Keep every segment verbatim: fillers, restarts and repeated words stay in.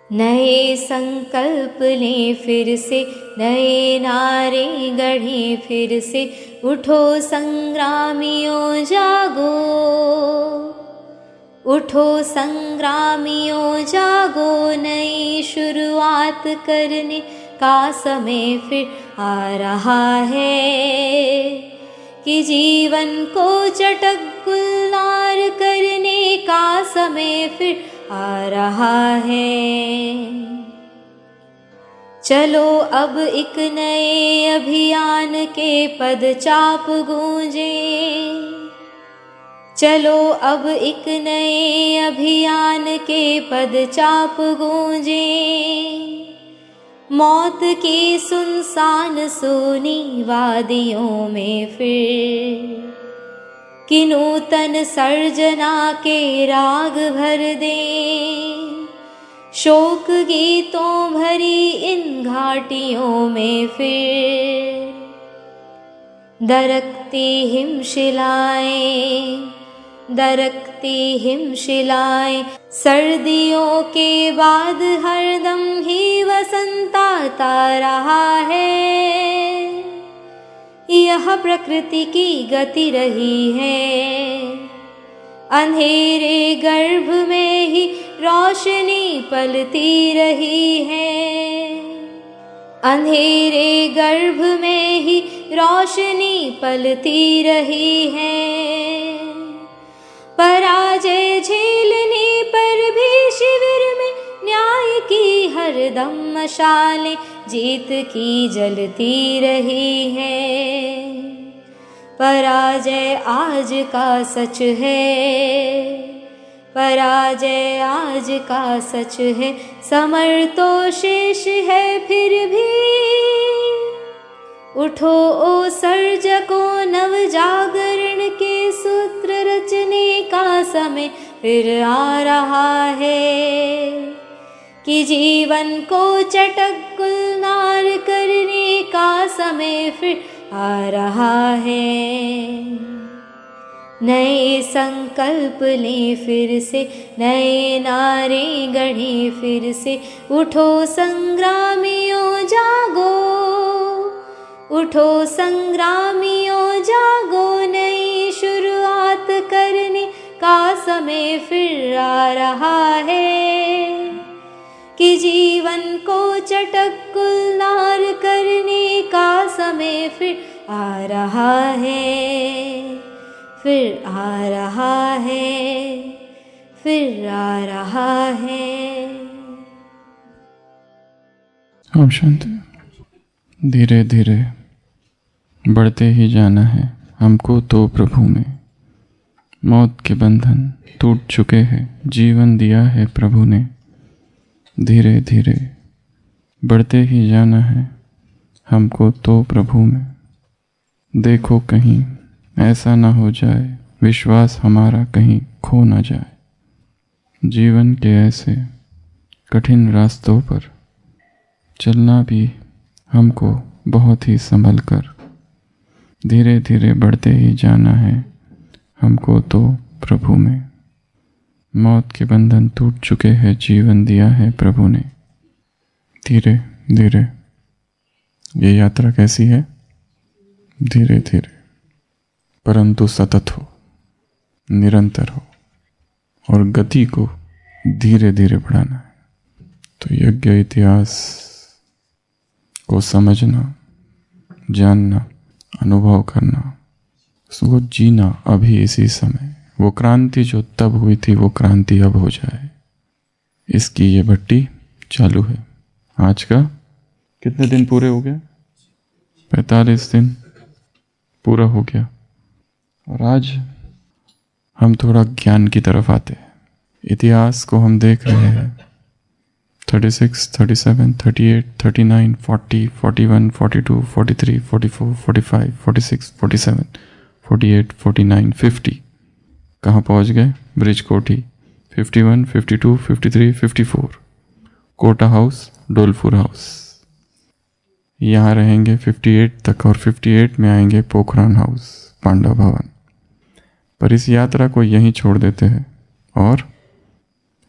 नए संकल्प लें फिर से, नए नारे गढ़ें फिर से, उठो संग्रामियों जागो, उठो संग्रामियों जागो, नई शुरुआत करने का समय फिर आ रहा है, कि जीवन को चटक गुलजार करने का समय फिर आ रहा है। चलो अब एक नए अभियान के पदचाप गूंजे, चलो अब एक नए अभियान के पदचाप गूंजे, मौत की सुनसान सोनी वादियों में फिर कि नूतन सर्जना के राग भर दें, शोक गीतों भरी इन घाटियों में फिर दरकती हिमशिलाएं, दरकती हिमशिलाएं, सर्दियों के बाद हरदम ही वसंत आता रहा है, यह प्रकृति की गति रही है, अंधेरे गर्भ में ही रोशनी पलती रही है, अंधेरे गर्भ में ही रोशनी पलती रही है, पराजय झेलने पर भी शिविर में न्याय की हरदम मशालें जीत की जलती रही है, पराजय आज का सच है, पराजय आज का सच है, समर तो शेष है फिर भी, उठो ओ सर्जकों, नव जागरण के सूत्र रचने का समय फिर आ रहा है, कि जीवन को चटक गुलजार करने का समय फिर आ रहा है। नए संकल्प लें फिर से, नए नारे गढ़ें फिर से, उठो संग्रामियों जागो, उठो संग्रामियों जागो, नई शुरुआत करने का समय फिर आ रहा है, कि जीवन को चटक गुलजार करने का समय फिर आ रहा है, फिर आ रहा है, फिर आ रहा है। ओम शांति। धीरे धीरे बढ़ते ही जाना है हमको तो प्रभु में, मौत के बंधन टूट चुके हैं, जीवन दिया है प्रभु ने। धीरे धीरे बढ़ते ही जाना है हमको तो प्रभु में, देखो कहीं ऐसा ना हो जाए, विश्वास हमारा कहीं खो ना जाए। जीवन के ऐसे कठिन रास्तों पर चलना भी हमको बहुत ही संभल कर, धीरे धीरे बढ़ते ही जाना है हमको तो प्रभु में, मौत के बंधन टूट चुके हैं, जीवन दिया है प्रभु ने। धीरे धीरे ये यात्रा कैसी है? धीरे धीरे परंतु सतत हो, निरंतर हो, और गति को धीरे धीरे बढ़ाना है। तो यज्ञ इतिहास को समझना, जानना, अनुभव करना, उसको जीना अभी इसी समय, वो क्रांति जो तब हुई थी वो क्रांति अब हो जाए, इसकी ये भट्टी चालू है। आज का कितने दिन पूरे हो गए? पैंतालीस दिन पूरा हो गया। और आज हम थोड़ा ज्ञान की तरफ आते हैं। इतिहास को हम देख रहे हैं छत्तीस, सैंतीस, अड़तीस, उनतालीस, उनतालीस, चालीस, इकतालीस, बयालीस, बयालीस, तैंतालीस, पैंतालीस, छियालीस, सैंतालीस, अड़तालीस, उनचास, पचास। कहाँ पहुँच गए? ब्रिज कोठी इक्यावन, बावन, तिरेपन, चौवन, कोटा हाउस, डोलपुर हाउस। यहाँ रहेंगे अट्ठावन तक और अट्ठावन में आएंगे पोखरान हाउस, पांडव भवन। पर इस यात्रा को यहीं छोड़ देते हैं और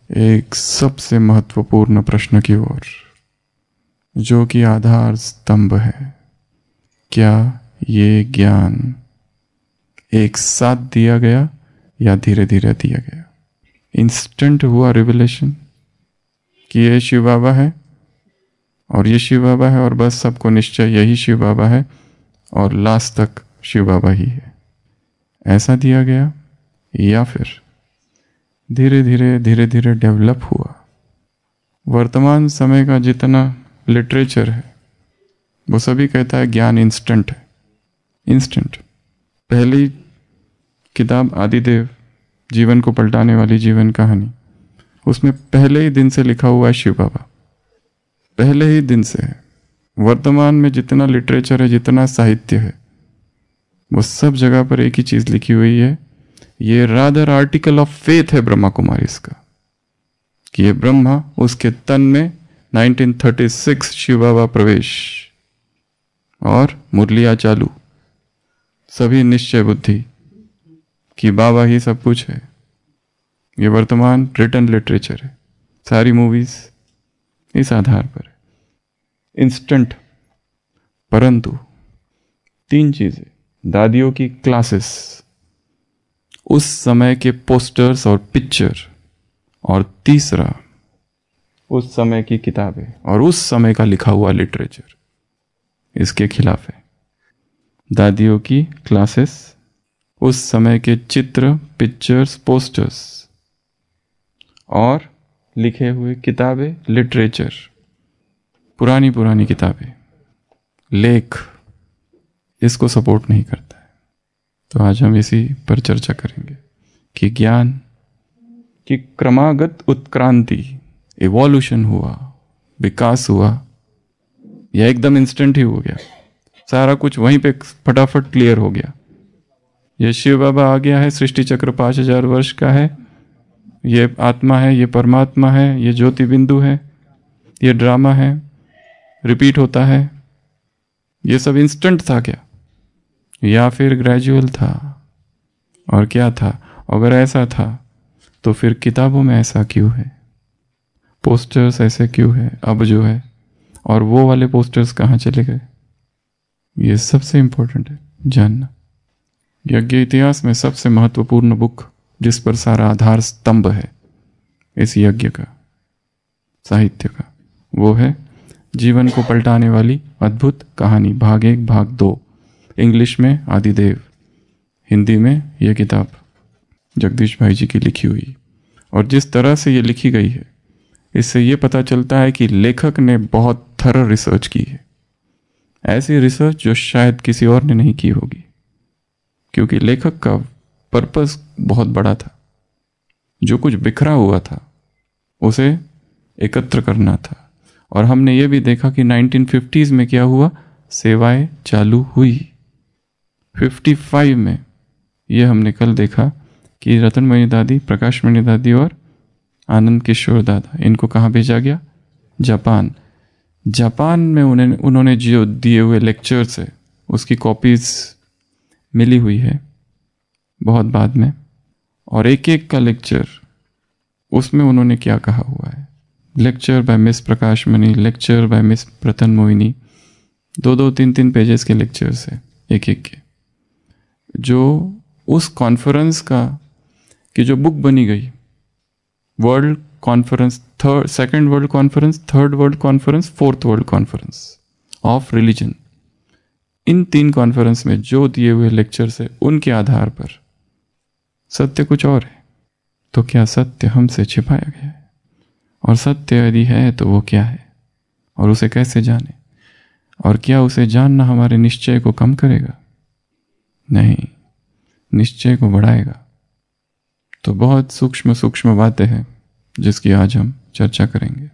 एक सबसे महत्वपूर्ण प्रश्न की ओर, जो कि आधार स्तंभ है। क्या ये ज्ञान एक साथ दिया गया या धीरे धीरे दिया गया? इंस्टेंट हुआ रिविलेशन कि ये शिव बाबा है और ये शिव बाबा है और बस सबको निश्चय यही शिव बाबा है और लास्ट तक शिव बाबा ही है, ऐसा दिया गया? या फिर धीरे धीरे धीरे धीरे डेवलप हुआ? वर्तमान समय का जितना लिटरेचर है वो सभी कहता है ज्ञान इंस्टेंट है। इंस्टेंट। पहली किताब आदिदेव, जीवन को पलटाने वाली जीवन कहानी, उसमें पहले ही दिन से लिखा हुआ है शिव बाबा, पहले ही दिन से है। वर्तमान में जितना लिटरेचर है, जितना साहित्य है, वो सब जगह पर एक ही चीज लिखी हुई है। ये रादर आर्टिकल ऑफ फेथ है ब्रह्मा कुमारी इसका, कि ये ब्रह्मा, उसके तन में nineteen thirty six Shiv Baba प्रवेश और मुरलिया चालू, सभी निश्चय बुद्धि कि बाबा ही सब कुछ है। ये वर्तमान रिटन लिटरेचर है, सारी मूवीज इस आधार पर है, इंस्टेंट। परंतु तीन चीजें, दादियों की क्लासेस, उस समय के पोस्टर्स और पिक्चर, और तीसरा उस समय की किताबें और उस समय का लिखा हुआ लिटरेचर, इसके खिलाफ है। दादियों की क्लासेस, उस समय के चित्र, पिक्चर्स, पोस्टर्स और लिखे हुए किताबें, लिटरेचर, पुरानी पुरानी किताबें, लेख, इसको सपोर्ट नहीं करता है। तो आज हम इसी पर चर्चा करेंगे कि ज्ञान की क्रमागत उत्क्रांति, इवोल्यूशन हुआ, विकास हुआ, या एकदम इंस्टेंट ही हो गया, सारा कुछ वहीं पे फटाफट क्लियर हो गया। ये शिव बाबा आ गया है, सृष्टि चक्र पांच हजार वर्ष का है, ये आत्मा है, ये परमात्मा है, ये ज्योति बिंदु है, ये ड्रामा है, रिपीट होता है, ये सब इंस्टेंट था क्या? या फिर ग्रेजुअल था? और क्या था? अगर ऐसा था तो फिर किताबों में ऐसा क्यों है? पोस्टर्स ऐसे क्यों है अब जो है, और वो वाले पोस्टर्स कहाँ चले गए? ये सबसे इंपॉर्टेंट है जानना। यज्ञ इतिहास में सबसे महत्वपूर्ण बुक जिस पर सारा आधार स्तंभ है इस यज्ञ का, साहित्य का, वो है जीवन को पलटाने वाली अद्भुत कहानी, भाग एक भाग दो। इंग्लिश में आदिदेव, हिंदी में ये किताब जगदीश भाई जी की लिखी हुई। और जिस तरह से ये लिखी गई है, इससे ये पता चलता है कि लेखक ने बहुत थरो रिसर्च की है, ऐसी रिसर्च जो शायद किसी और ने नहीं की होगी, क्योंकि लेखक का पर्पस बहुत बड़ा था। जो कुछ बिखरा हुआ था उसे एकत्र करना था। और हमने ये भी देखा कि नाइनटीन फिफ्टीज़ में क्या हुआ, सेवाएं चालू हुई। पचपन में ये हमने कल देखा कि रतनमणि दादी, प्रकाशमणि दादी और आनंद किशोर दादा, इनको कहाँ भेजा गया? जापान। जापान में उन्हें उन्होंने जो दिए हुए लेक्चर्स है उसकी कॉपीज मिली हुई है बहुत बाद में, और एक एक का लेक्चर उसमें उन्होंने क्या कहा हुआ है। Lecture by miss Prakashmani, lecture by miss Ratan Mohini, दो दो तीन तीन पेजेस के लेक्चर्स है एक एक के, जो उस कॉन्फ्रेंस का की जो बुक बनी गई, world conference, third second world conference, third world conference, fourth world conference of religion, इन तीन कॉन्फ्रेंस में जो दिए हुए लेक्चर्स है उनके आधार पर सत्य कुछ और है। तो क्या सत्य हमसे छिपाया गया है? और सत्य यदि है तो वो क्या है, और उसे कैसे जाने? और क्या उसे जानना हमारे निश्चय को कम करेगा? नहीं, निश्चय को बढ़ाएगा। तो बहुत सूक्ष्म सूक्ष्म बातें हैं जिसकी आज हम चर्चा करेंगे।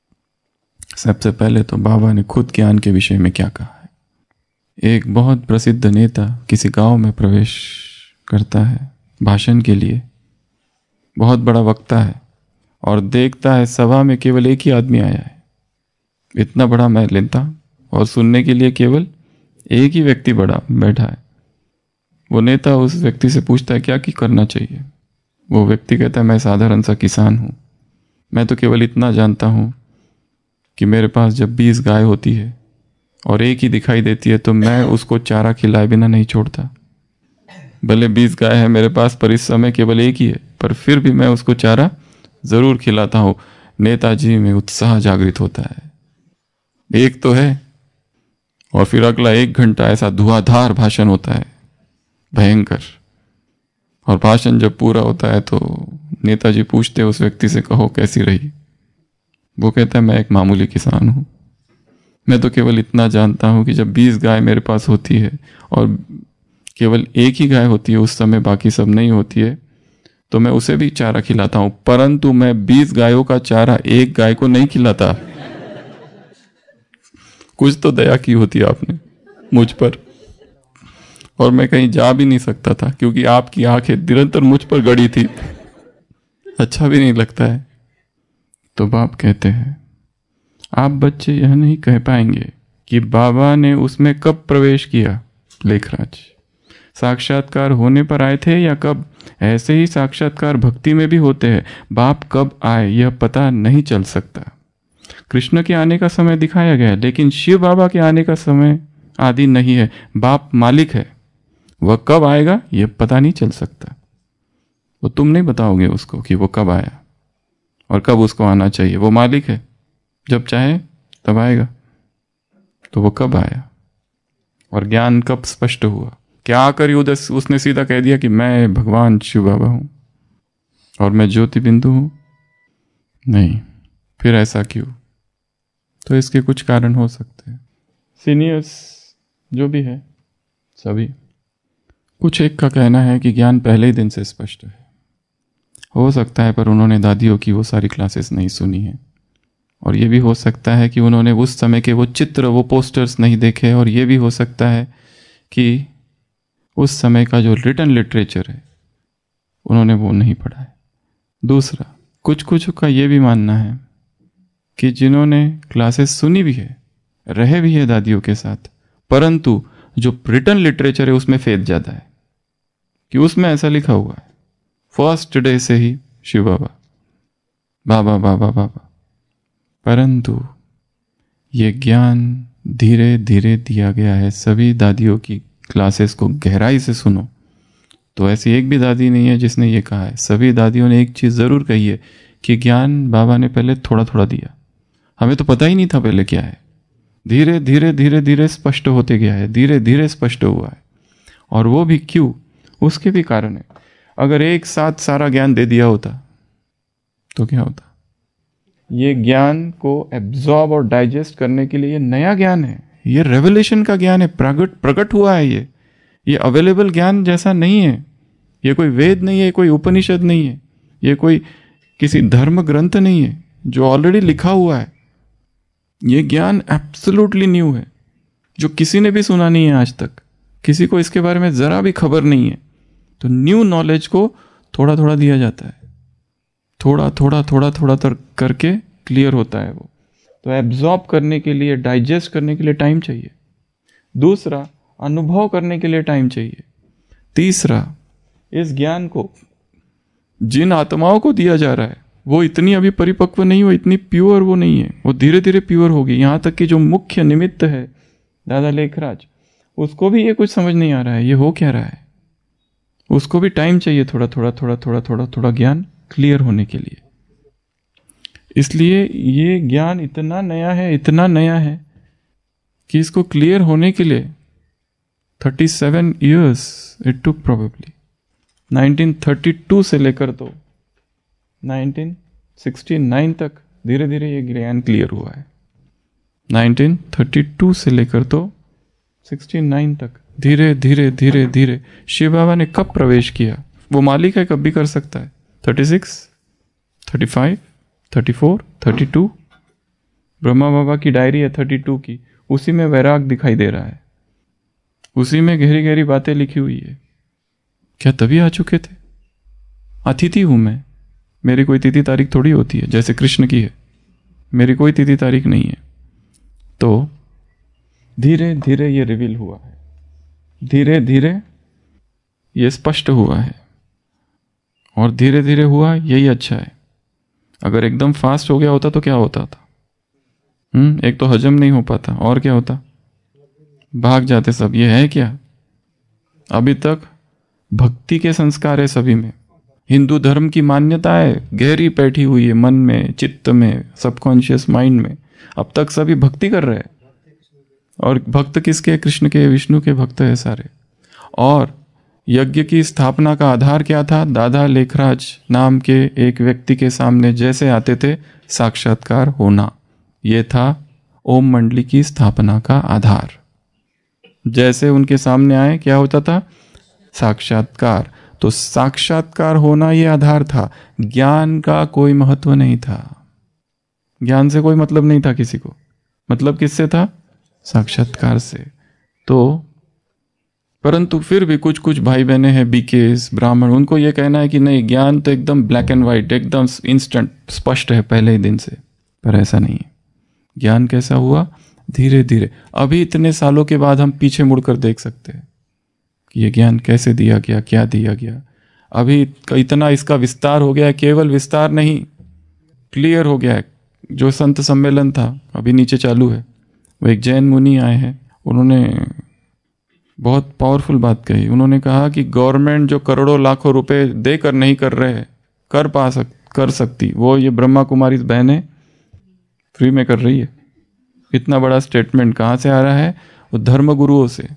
सबसे पहले तो बाबा ने खुद ज्ञान के विषय में क्या कहा है। एक बहुत प्रसिद्ध नेता किसी गांव में प्रवेश करता है भाषण के लिए, बहुत बड़ा वक्ता है, और देखता है सभा में केवल एक ही आदमी आया है। इतना बड़ा मैं लेता और सुनने के लिए केवल एक ही व्यक्ति बड़ा बैठा है। वो नेता उस व्यक्ति से पूछता है क्या की करना चाहिए। वो व्यक्ति कहता है मैं साधारण सा किसान हूँ, मैं तो केवल इतना जानता हूँ कि मेरे पास जब बीस गाय होती है और एक ही दिखाई देती है तो मैं उसको चारा खिलाए बिना नहीं छोड़ता। भले बीस गाय है मेरे पास पर इस समय केवल एक ही है, पर फिर भी मैं उसको चारा ज़रूर खिलाता हूँ। नेताजी में उत्साह जागृत होता है। एक तो है और फिर अगला एक घंटा ऐसा धुआंधार भाषण होता है, भयंकर। और भाषण जब पूरा होता है तो नेताजी पूछते उस व्यक्ति से, कहो कैसी रही? वो कहता है मैं एक मामूली किसान हूँ। मैं तो केवल इतना जानता हूँ कि जब बीस गाय मेरे पास होती है और केवल एक ही गाय होती है, उस समय बाकी सब नहीं होती है, तो मैं उसे भी चारा खिलाता हूँ, परंतु मैं बीस गायों का चारा एक गाय को नहीं खिलाता। कुछ तो दया की होती आपने मुझ पर। और मैं कहीं जा भी नहीं सकता था क्योंकि आपकी आंखें निरंतर मुझ पर गड़ी थी। अच्छा भी नहीं लगता है। तो बाप कहते हैं, आप बच्चे यह नहीं कह पाएंगे कि बाबा ने उसमें कब प्रवेश किया। लेखराज, साक्षात्कार होने पर आए थे या कब? ऐसे ही साक्षात्कार भक्ति में भी होते हैं। बाप कब आए यह पता नहीं चल सकता। कृष्ण के आने का समय दिखाया गया, लेकिन शिव बाबा के आने का समय आदि नहीं है। बाप मालिक है, वह कब आएगा यह पता नहीं चल सकता। वो तुम नहीं बताओगे उसको कि वो कब आया और कब उसको आना चाहिए। वो मालिक है, जब चाहे तब आएगा। तो वो कब आया और ज्ञान कब स्पष्ट हुआ? क्या आकर उदस उसने सीधा कह दिया कि मैं भगवान शिव बाबा हूं और मैं ज्योति बिंदु हूं? नहीं। फिर ऐसा क्यों? तो इसके कुछ कारण हो सकते हैं। सीनियर्स जो भी है सभी, कुछ एक का कहना है कि ज्ञान पहले ही दिन से स्पष्ट है। हो सकता है, पर उन्होंने दादियों की वो सारी क्लासेस नहीं सुनी है। और ये भी हो सकता है कि उन्होंने उस समय के वो चित्र, वो पोस्टर्स नहीं देखे। और ये भी हो सकता है कि उस समय का जो रिटन लिटरेचर है उन्होंने वो नहीं पढ़ा है। दूसरा, कुछ कुछ का ये भी मानना है कि जिन्होंने क्लासेस सुनी भी है, रहे भी है दादियों के साथ, परंतु जो रिटन लिटरेचर है उसमें फेद ज़्यादा है कि उसमें ऐसा लिखा हुआ है फर्स्ट डे से ही शिव बाबा बाबा बाबा बाबा। परंतु ये ज्ञान धीरे धीरे दिया गया है। सभी दादियों की क्लासेस को गहराई से सुनो तो ऐसी एक भी दादी नहीं है जिसने ये कहा है। सभी दादियों ने एक चीज़ ज़रूर कही है कि ज्ञान बाबा ने पहले थोड़ा थोड़ा दिया, हमें तो पता ही नहीं था पहले क्या है। धीरे धीरे धीरे धीरे स्पष्ट होते गया है, धीरे धीरे स्पष्ट हुआ है। और वो भी क्यों, उसके भी कारण है। अगर एक साथ सारा ज्ञान दे दिया होता तो क्या होता? ये ज्ञान को एब्जॉर्ब और डाइजेस्ट करने के लिए ये नया ज्ञान है, ये रेवलेशन का ज्ञान है, प्रगट प्रकट हुआ है। ये ये अवेलेबल ज्ञान जैसा नहीं है। ये कोई वेद नहीं है, कोई उपनिषद नहीं है, ये कोई किसी धर्म ग्रंथ नहीं है जो ऑलरेडी लिखा हुआ है। ये ज्ञान एब्सोल्युटली न्यू है जो किसी ने भी सुना नहीं है आज तक, किसी को इसके बारे में ज़रा भी खबर नहीं है। तो न्यू नॉलेज को थोड़ा थोड़ा दिया जाता है, थोड़ा थोड़ा थोड़ा थोड़ा तर करके क्लियर होता है वो। तो एब्जॉर्ब करने के लिए, डाइजेस्ट करने के लिए टाइम चाहिए। दूसरा, अनुभव करने के लिए टाइम चाहिए। तीसरा, इस ज्ञान को जिन आत्माओं को दिया जा रहा है वो इतनी अभी परिपक्व नहीं हो, इतनी प्योर वो नहीं है, वो धीरे धीरे प्योर होगी। यहाँ तक कि जो मुख्य निमित्त है दादा लेखराज, उसको भी ये कुछ समझ नहीं आ रहा है ये हो क्या रहा है। उसको भी टाइम चाहिए, थोड़ा थोड़ा थोड़ा थोड़ा थोड़ा थोड़ा ज्ञान क्लियर होने के लिए। इसलिए ये ज्ञान इतना नया है, इतना नया है कि इसको क्लियर होने के लिए thirty seven years it took probably. Nineteen thirty two से लेकर तो नाइनटीन सिक्सटी नाइन तक धीरे धीरे ये ज्ञान क्लियर हुआ है। नाइनटीन थर्टी टू से लेकर तो सिक्सटी नाइन तक धीरे धीरे धीरे धीरे। शिव बाबा ने कब प्रवेश किया? वो मालिक है, कब भी कर सकता है। Thirty six, thirty five, thirty four, thirty two. Brahma Baba की डायरी है थर्टी टू की, उसी में वैराग दिखाई दे रहा है, उसी में गहरी गहरी बातें लिखी हुई है। क्या तभी आ चुके थे? अतिथि हूं मैं, मेरी कोई तिथि तारीख थोड़ी होती है जैसे कृष्ण की है, मेरी कोई तिथि तारीख नहीं है। तो धीरे धीरे ये रिवील हुआ है, धीरे धीरे ये स्पष्ट हुआ है, और धीरे धीरे हुआ यही अच्छा है। अगर एकदम फास्ट हो गया होता तो क्या होता था? हम्म एक तो हजम नहीं हो पाता, और क्या होता? भाग जाते सब। ये है क्या? अभी तक भक्ति के संस्कार है सभी में। हिंदू धर्म की मान्यताएं गहरी बैठी हुई है मन में, चित्त में, सबकॉन्शियस माइंड में। अब तक सभी भक्ति कर रहे हैं। और भक्त किसके? कृष्ण के, विष्णु के भक्त है सारे। और यज्ञ की स्थापना का आधार क्या था? दादा लेखराज नाम के एक व्यक्ति के सामने जैसे आते थे, साक्षात्कार होना। ये था ओम मंडली की स्थापना का आधार। जैसे उनके सामने आए क्या होता था? साक्षात्कार। तो साक्षात्कार होना ये आधार था। ज्ञान का कोई महत्व नहीं था। ज्ञान से कोई मतलब नहीं था किसी को। मतलब किससे था? साक्षात्कार से। तो परंतु फिर भी कुछ कुछ भाई बहने हैं, बीकेस, ब्राह्मण, उनको ये कहना है कि नहीं, ज्ञान तो एकदम ब्लैक एंड वाइट, एकदम इंस्टेंट, स्पष्ट है पहले ही दिन से। पर ऐसा नहीं है। ज्ञान कैसा हुआ? धीरे धीरे। अभी इतने सालों के बाद हम पीछे मुड़कर देख सकते हैं कि ये ज्ञान कैसे दिया गया, क्या दिया गया। अभी इतना इसका विस्तार हो गया है, केवल विस्तार नहीं, क्लियर हो गया है। जो संत सम्मेलन था अभी नीचे चालू है, वो एक जैन मुनि आए हैं, उन्होंने बहुत पावरफुल बात कही। उन्होंने कहा कि गवर्नमेंट जो करोड़ों लाखों रुपए देकर नहीं कर रहे हैं, कर पा सक कर सकती, वो ये ब्रह्मा कुमारी बहनें फ्री में कर रही है। इतना बड़ा स्टेटमेंट कहाँ से आ रहा है? वो धर्म गुरुओं से,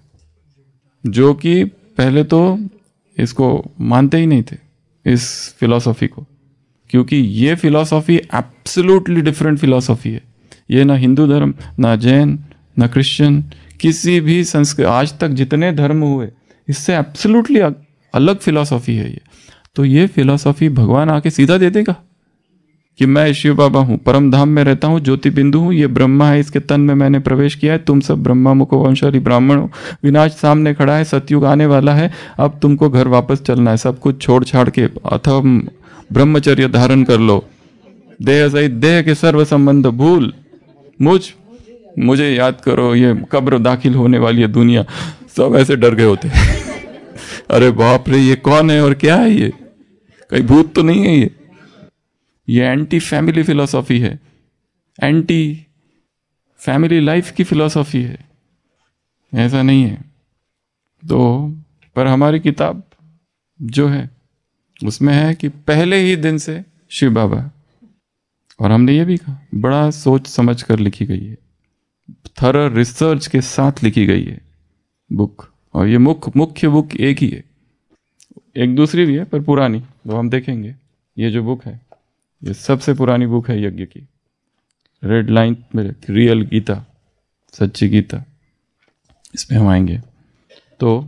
जो कि पहले तो इसको मानते ही नहीं थे, इस फिलॉसफी को, क्योंकि ये फिलॉसफी एब्सोल्युटली डिफरेंट फिलॉसफी है। ये ना हिंदू धर्म, ना जैन, ना क्रिश्चियन, किसी भी संस्कृति आज तक जितने धर्म हुए, इससे एब्सोल्युटली अलग फिलॉसफी है ये। तो ये फिलॉसफी भगवान आके सीधा दे देगा कि मैं शिव बाबा हूँ, परम धाम में रहता हूँ, ज्योति बिंदु हूँ, ये ब्रह्मा है, इसके तन में मैंने प्रवेश किया है, तुम सब ब्रह्मा मुखो वंशाली ब्राह्मण हो, विनाश सामने खड़ा है, सतयुग आने वाला है, अब तुमको घर वापस चलना है, सब कुछ छोड़ छाड़ के अथवा ब्रह्मचर्य धारण कर लो, देह सहित देह के सर्व संबंध भूल, मुझ मुझे याद करो, ये कब्र दाखिल होने वाली है दुनिया। सब ऐसे डर गए होते अरे बाप रे, ये कौन है और क्या है? ये कहीं भूत तो नहीं है? ये ये एंटी फैमिली फिलॉसफी है, एंटी फैमिली लाइफ की फिलॉसफी है। ऐसा नहीं है। तो पर हमारी किताब जो है उसमें है कि पहले ही दिन से शिव बाबा, और हमने ये भी कहा बड़ा सोच समझ कर लिखी गई है, थरो रिसर्च के साथ लिखी गई है बुक। और ये मुख्य मुख्य बुक एक ही है, एक दूसरी भी है पर पुरानी, तो हम देखेंगे। ये जो बुक है ये सबसे पुरानी बुक है यज्ञ की, रेड लाइन में रियल गीता, सच्ची गीता, इसमें हम आएंगे। तो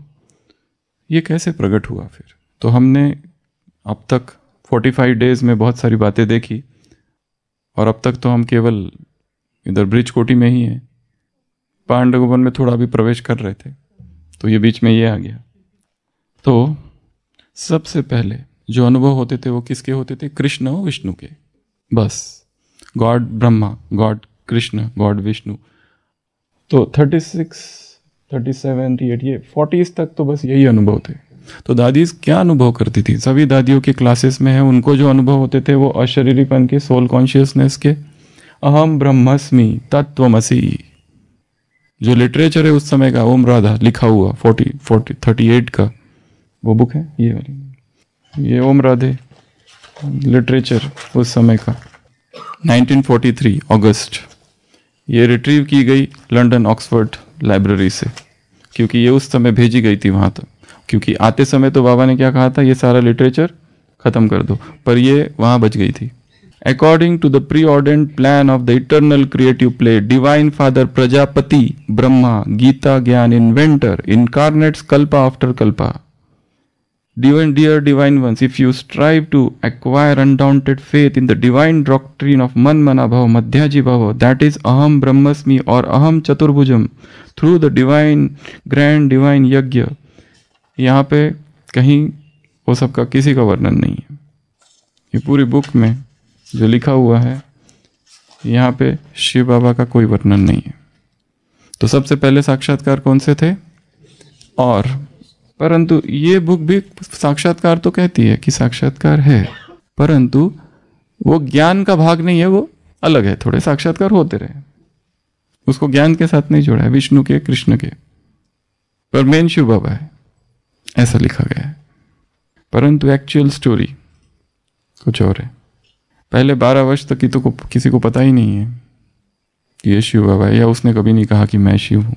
ये कैसे प्रकट हुआ फिर? तो हमने अब तक पैंतालीस डेज में बहुत सारी बातें देखी, और अब तक तो हम केवल इधर ब्रिज कोटी में ही हैं, पांडव वन में थोड़ा भी प्रवेश कर रहे थे, तो ये बीच में ये आ गया। तो सबसे पहले जो अनुभव होते थे वो किसके होते थे? कृष्ण और विष्णु के, बस। God Brahma, god Krishna, god Vishnu. तो छत्तीस, सैंतीस, अड़तीस, ये चालीस तक तो बस यही अनुभव थे। तो दादी क्या अनुभव करती थी? सभी दादियों के क्लासेस में है, उनको जो अनुभव होते थे वो अशरीरीपन के, सोल कॉन्शियसनेस के, अहम ब्रह्मस्मि तत्वमसि। जो लिटरेचर है उस समय का, ओम राधा लिखा हुआ फोर्टी फोर्टी थर्टी एट का वो बुक है, ये वाली, ये ओम राधे लिटरेचर उस समय का, नाइनटीन फोर्टी थ्री अगस्त। ये रिट्रीव की गई लंदन ऑक्सफोर्ड लाइब्रेरी से, क्योंकि ये उस समय भेजी गई थी वहाँ तक। क्योंकि आते समय तो बाबा ने क्या कहा था, ये सारा लिटरेचर खत्म कर दो, पर ये वहाँ बच गई थी। According to the preordained plan of the eternal creative play, Divine Father Prajapati Brahma, Gita Gyan inventor, incarnates kalpa after kalpa. Divine, dear divine ones, if you strive to acquire undaunted faith in the divine doctrine of Man Mana Bhava, Madhyaji Bhava, that is Aham Brahmasmi or Aham Chaturbhujam, through the divine, grand divine yajna, यहाँ पे कहीं वो सबका किसी का वर्णन नहीं है। ये पूरी बुक में जो लिखा हुआ है, यहाँ पे शिव बाबा का कोई वर्णन नहीं है। तो सबसे पहले साक्षात्कार कौन से थे? और परंतु ये बुक भी साक्षात्कार तो कहती है कि साक्षात्कार है, परंतु वो ज्ञान का भाग नहीं है, वो अलग है, थोड़े साक्षात्कार होते रहे, उसको ज्ञान के साथ नहीं जोड़ा है, विष्णु के कृष्ण के, पर मेन शिव बाबा है, ऐसा लिखा गया है। परंतु एक्चुअल स्टोरी कुछ और है। पहले बारह वर्ष तक की तो को, किसी को पता ही नहीं है कि ये शिव बाबा है, या उसने कभी नहीं कहा कि मैं शिव हूं।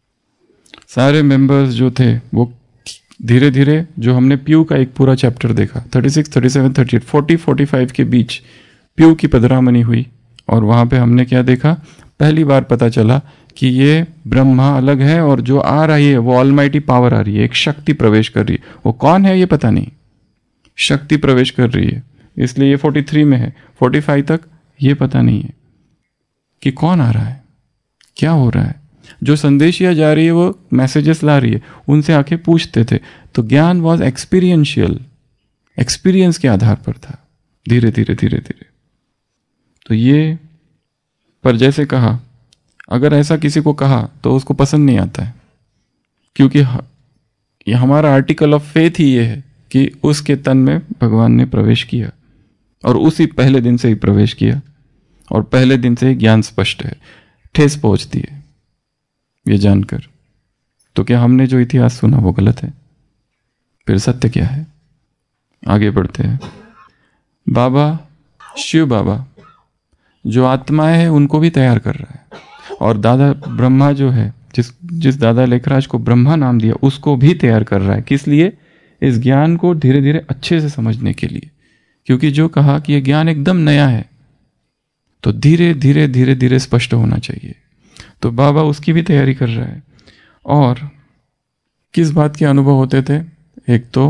सारे मेंबर्स जो थे वो धीरे धीरे, जो हमने प्यू का एक पूरा चैप्टर देखा, thirty six, thirty seven, thirty eight, forty, forty five के बीच प्यू की पधरामनी हुई, और वहां पे हमने क्या देखा, पहली बार पता चला कि ये ब्रह्मा अलग है और जो आ रही है वो ऑलमाइटी पावर आ रही है, एक शक्ति प्रवेश कर रही है। वो कौन है ये पता नहीं, शक्ति प्रवेश कर रही है, इसलिए ये फोर्टी थ्री में है। फोर्टी फाइव तक ये पता नहीं है कि कौन आ रहा है, क्या हो रहा है। जो संदेशिया जा रही है वो मैसेजेस ला रही है, उनसे आके पूछते थे। तो ज्ञान वॉज एक्सपीरियंशियल, एक्सपीरियंस के आधार पर था, धीरे धीरे धीरे धीरे। तो ये, पर जैसे कहा, अगर ऐसा किसी को कहा तो उसको पसंद नहीं आता है, क्योंकि ये हमारा आर्टिकल ऑफ फेथ ही ये है कि उसके तन में भगवान ने प्रवेश किया, और उसी पहले दिन से ही प्रवेश किया, और पहले दिन से ही ज्ञान स्पष्ट है, ठेस पहुंचती है ये जानकर। तो क्या हमने जो इतिहास सुना वो गलत है? फिर सत्य क्या है? आगे बढ़ते हैं। बाबा, शिव बाबा जो आत्माएं हैं उनको भी तैयार कर रहा है, और दादा ब्रह्मा जो है, जिस जिस दादा लेखराज को ब्रह्मा नाम दिया, उसको भी तैयार कर रहा है। किस लिए? इस ज्ञान को धीरे धीरे अच्छे से समझने के लिए, क्योंकि जो कहा कि यह ज्ञान एकदम नया है तो धीरे धीरे धीरे धीरे स्पष्ट होना चाहिए। तो बाबा उसकी भी तैयारी कर रहा है। और किस बात के अनुभव होते थे? एक तो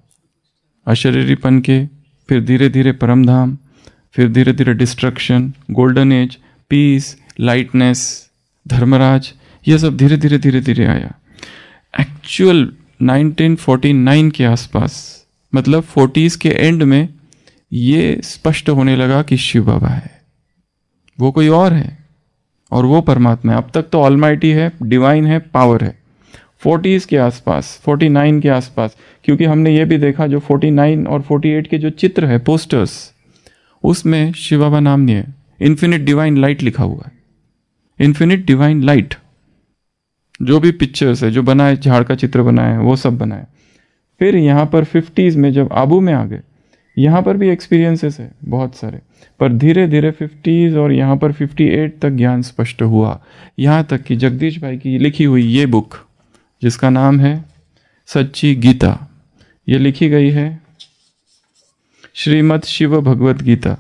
अशरीरीपन के, फिर धीरे धीरे परमधाम, फिर धीरे धीरे destruction, golden age, peace, lightness, Dharmraj, ये सब धीरे धीरे धीरे धीरे आया। एक्चुअल नाइनटीन फोर्टी नाइन के आसपास, मतलब फोर्टीज के एंड में ये स्पष्ट होने लगा कि शिव बाबा है, वो कोई और है, और वो परमात्मा है। अब तक तो ऑलमाइटी है, डिवाइन है, पावर है। फोर्टीज के आसपास, फोर्टी नाइन के आसपास, क्योंकि हमने ये भी देखा जो फोर्टी नाइन और फोर्टी एट के जो चित्र है, पोस्टर्स, उसमें शिव बाबा नाम नहीं है, इन्फिनिट डिवाइन लाइट लिखा हुआ है। इन्फिनिट डिवाइन लाइट, जो भी पिक्चर्स है, जो बनाए, झाड़ का चित्र बनाए, वो सब बनाए। फिर यहाँ पर फिफ्टीज में जब आबू में आ गए, यहाँ पर भी एक्सपीरियंसेस है बहुत सारे, पर धीरे धीरे फिफ्टीज और यहाँ पर फिफ्टी एट तक ज्ञान स्पष्ट हुआ। यहाँ तक कि जगदीश भाई की लिखी हुई ये बुक, जिसका नाम है सच्ची गीता, ये लिखी गई है श्रीमद् शिव भगवत गीता,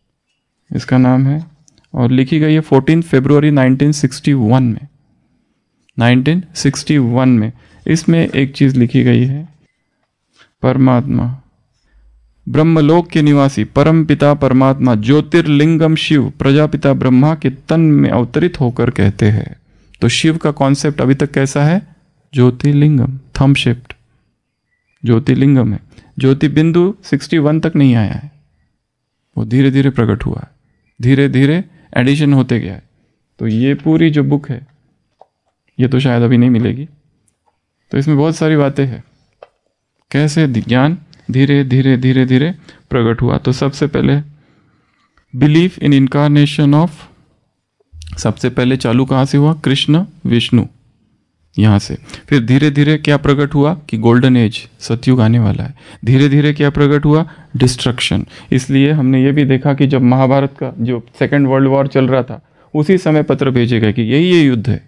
इसका नाम है, और लिखी गई है फोर्टीन फरवरी नाइनटीन सिक्सटी वन में, नाइनटीन सिक्सटी वन में। इसमें एक चीज लिखी गई है, परमात्मा, ब्रह्मलोक के निवासी परम पिता परमात्मा ज्योतिर्लिंगम शिव प्रजापिता ब्रह्मा के तन में अवतरित होकर कहते हैं। तो शिव का कॉन्सेप्ट अभी तक कैसा है? ज्योतिर्लिंगम, थंब शेप्ड ज्योतिर्लिंगम है। ज्योति बिंदु सिक्सटी वन तक नहीं आया है, वो धीरे धीरे प्रकट हुआ है, धीरे धीरे एडिशन होते गया है। तो ये पूरी जो बुक है, ये तो शायद अभी नहीं मिलेगी, तो इसमें बहुत सारी बातें हैं, कैसे ज्ञान धीरे धीरे धीरे धीरे प्रकट हुआ। तो सबसे पहले बिलीफ इन इनकारनेशन ऑफ, सबसे पहले चालू कहाँ से हुआ? कृष्ण विष्णु, यहाँ से। फिर धीरे धीरे क्या प्रकट हुआ कि गोल्डन एज, सतयुग आने वाला है। धीरे धीरे क्या प्रकट हुआ? डिस्ट्रक्शन। इसलिए हमने ये भी देखा कि जब महाभारत का जो सेकेंड वर्ल्ड वॉर चल रहा था, उसी समय पत्र भेजे गए कि यही ये युद्ध है।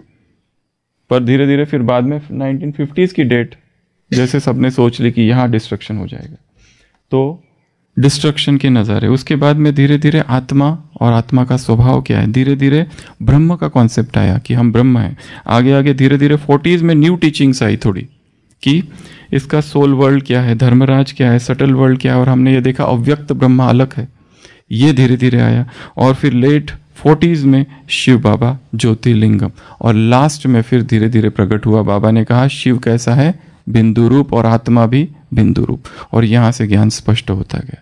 पर धीरे धीरे फिर बाद में नाइनटीन फिफ्टीज की डेट जैसे सबने सोच ली कि यहाँ डिस्ट्रक्शन हो जाएगा, तो डिस्ट्रक्शन के नज़ारे। उसके बाद में धीरे धीरे आत्मा और आत्मा का स्वभाव क्या है, धीरे धीरे ब्रह्म का कॉन्सेप्ट आया कि हम ब्रह्म हैं। आगे आगे धीरे धीरे फोर्टीज़ में न्यू टीचिंग्स आई थोड़ी कि इसका सोल वर्ल्ड क्या है, धर्मराज क्या है, सटल वर्ल्ड क्या है, और हमने ये देखा अव्यक्त ब्रह्मा अलग है, ये धीरे धीरे आया। और फिर लेट फोर्टीज़ में शिव बाबा ज्योतिर्लिंगम, और लास्ट में फिर धीरे धीरे प्रकट हुआ। बाबा ने कहा शिव कैसा है? बिंदु रूप, और आत्मा भी बिंदु रूप, और यहाँ से ज्ञान स्पष्ट होता गया।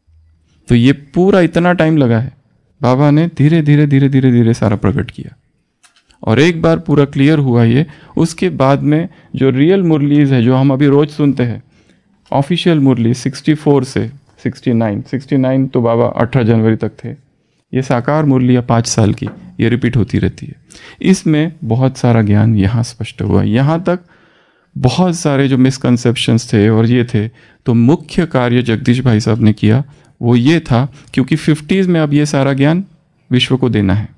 तो ये पूरा इतना टाइम लगा है, बाबा ने धीरे धीरे धीरे धीरे धीरे सारा प्रकट किया। और एक बार पूरा क्लियर हुआ ये, उसके बाद में जो रियल मुरलीज है, जो हम अभी रोज सुनते हैं, ऑफिशियल मुरली सिक्सटी फोर से सिक्सटी नाइन सिक्सटी नाइन तो बाबा अठारह जनवरी तक थे। ये साकार मुरलियाँ पाँच साल की, ये रिपीट होती रहती है। इसमें बहुत सारा ज्ञान यहाँ स्पष्ट हुआ। यहाँ तक बहुत सारे जो मिसकंसेप्शंस थे और ये थे, तो मुख्य कार्य जगदीश भाई साहब ने किया वो ये था, क्योंकि फिफ्टीज़ में अब ये सारा ज्ञान विश्व को देना है।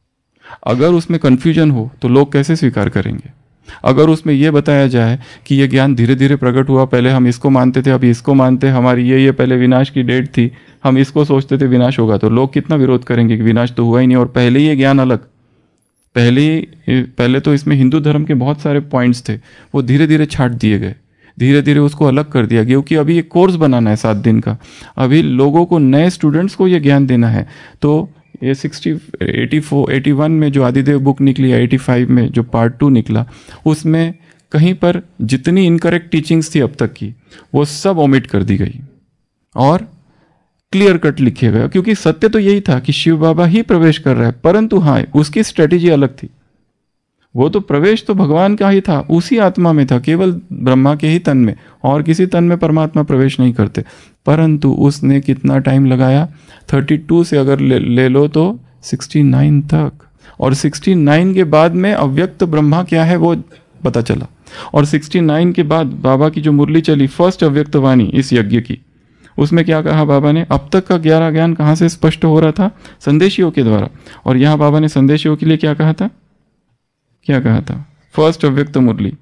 अगर उसमें कन्फ्यूजन हो तो लोग कैसे स्वीकार करेंगे? अगर उसमें यह बताया जाए कि ये ज्ञान धीरे धीरे प्रकट हुआ, पहले हम इसको मानते थे, अभी इसको मानते, हमारी ये ये पहले विनाश की डेट थी, हम इसको सोचते थे विनाश होगा, तो लोग कितना विरोध करेंगे कि विनाश तो हुआ ही नहीं, और पहले ये ज्ञान अलग। पहले पहले तो इसमें हिंदू धर्म के बहुत सारे पॉइंट्स थे, वो धीरे धीरे छाट दिए गए, धीरे धीरे उसको अलग कर दिया गया, क्योंकि अभी एक कोर्स बनाना है सात दिन का, अभी लोगों को, नए स्टूडेंट्स को ये ज्ञान देना है। तो ये sixty eighty four eighty one में जो आदिदेव बुक निकली, एटी फाइव में जो पार्ट टू निकला, उसमें कहीं पर जितनी इनकरेक्ट टीचिंग्स थी अब तक की, वो सब ओमिट कर दी गई और क्लियर कट लिखे गए, क्योंकि सत्य तो यही था कि शिव बाबा ही प्रवेश कर रहा है, परंतु हाँ, उसकी स्ट्रेटेजी अलग थी। वो तो प्रवेश तो भगवान का ही था, उसी आत्मा में था, केवल ब्रह्मा के ही तन में, और किसी तन में परमात्मा प्रवेश नहीं करते। परंतु उसने कितना टाइम लगाया, थर्टी टू से अगर ले, ले लो तो सिक्सटी नाइन तक, और सिक्सटी नाइन के बाद में अव्यक्त ब्रह्मा क्या है वो पता चला। और सिक्सटी नाइन के बाद बाबा की जो मुरली चली, फर्स्ट अव्यक्त वाणी इस यज्ञ की, उसमें क्या कहा बाबा ने? अब तक का ग्यारह ज्ञान कहाँ से स्पष्ट हो रहा था? संदेशियों के द्वारा। और यहाँ बाबा ने संदेशियों के लिए क्या कहा था? क्या कहा था? फर्स्ट अव्यक्त मुरली।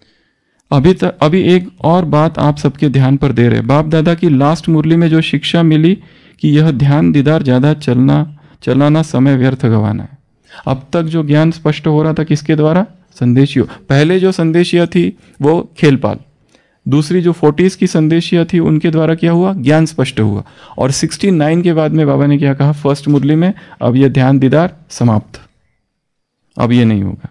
अभी तक अभी एक और बात आप सबके ध्यान पर दे रहे, बाप दादा की लास्ट मुरली में जो शिक्षा मिली कि यह ध्यान दीदार ज़्यादा चलना चलाना समय व्यर्थ गंवाना है। अब तक जो ज्ञान स्पष्ट हो रहा था किसके द्वारा? संदेशियों। पहले जो संदेशिया थी वो खेलपाल, दूसरी जो फोर्टीज़ की संदेशिया थी उनके द्वारा क्या हुआ? ज्ञान स्पष्ट हुआ। और सिक्सटी नाइन के बाद में बाबा ने क्या कहा फर्स्ट मुरली में? अब यह ध्यान दीदार समाप्त, अब ये नहीं होगा।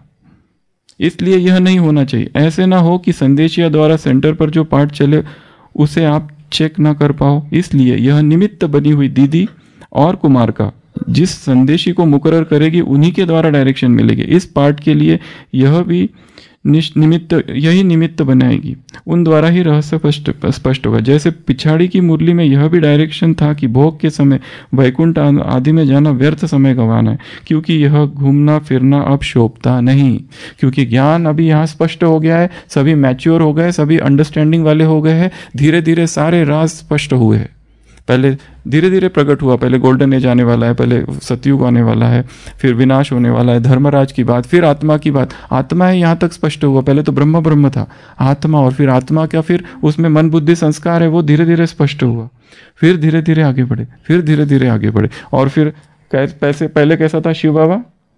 इसलिए यह नहीं होना चाहिए। ऐसे ना हो कि संदेशिया द्वारा सेंटर पर जो पाठ चले उसे आप चेक ना कर पाओ। इसलिए यह निमित्त बनी हुई दीदी और कुमार का जिस संदेशी को मुकर्रर करेगी उन्हीं के द्वारा डायरेक्शन मिलेगी। इस पाठ के लिए यह भी निमित्त यही निमित्त बनाएगी, उन द्वारा ही रहस्य स्पष्ट स्पष्ट होगा। जैसे पिछाड़ी की मुरली में यह भी डायरेक्शन था कि भोग के समय वैकुंठ आदि में जाना व्यर्थ समय गंवाना है, क्योंकि यह घूमना फिरना अब शोभता नहीं। क्योंकि ज्ञान अभी यहाँ स्पष्ट हो गया है, सभी मैच्योर हो गए, सभी अंडरस्टैंडिंग वाले हो गए हैं, धीरे धीरे सारे राज स्पष्ट हुए हैं। पहले धीरे धीरे प्रकट हुआ, पहले गोल्डन एज आने वाला है, पहले सतयुग आने वाला है, फिर विनाश होने वाला है, धर्मराज की बात, फिर आत्मा की बात। आत्मा है यहाँ तक स्पष्ट हुआ, पहले तो ब्रह्म ब्रह्म था, आत्मा, और फिर आत्मा क्या, फिर उसमें मन बुद्धि संस्कार है, वो धीरे धीरे स्पष्ट हुआ। फिर धीरे धीरे आगे बढ़े, फिर धीरे धीरे आगे बढ़े, और फिर पैसे पहले कैसा था शिव बाबा?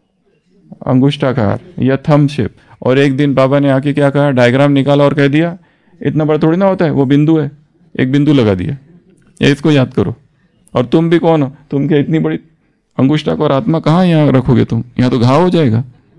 अंगुष्ठाकार या थंब शेप। और एक दिन बाबा ने आके क्या कहा, डायग्राम निकाला और कह दिया इतना बड़ा थोड़ी ना होता है, वो बिंदु है, एक बिंदु लगा दिया, ये इसको याद करो। और तुम भी कौन हो? तुम क्या इतनी बड़ी अंगुष्ठा को और आत्मा कहाँ यहाँ रखोगे तुम? यहाँ तो घाव हो जाएगा।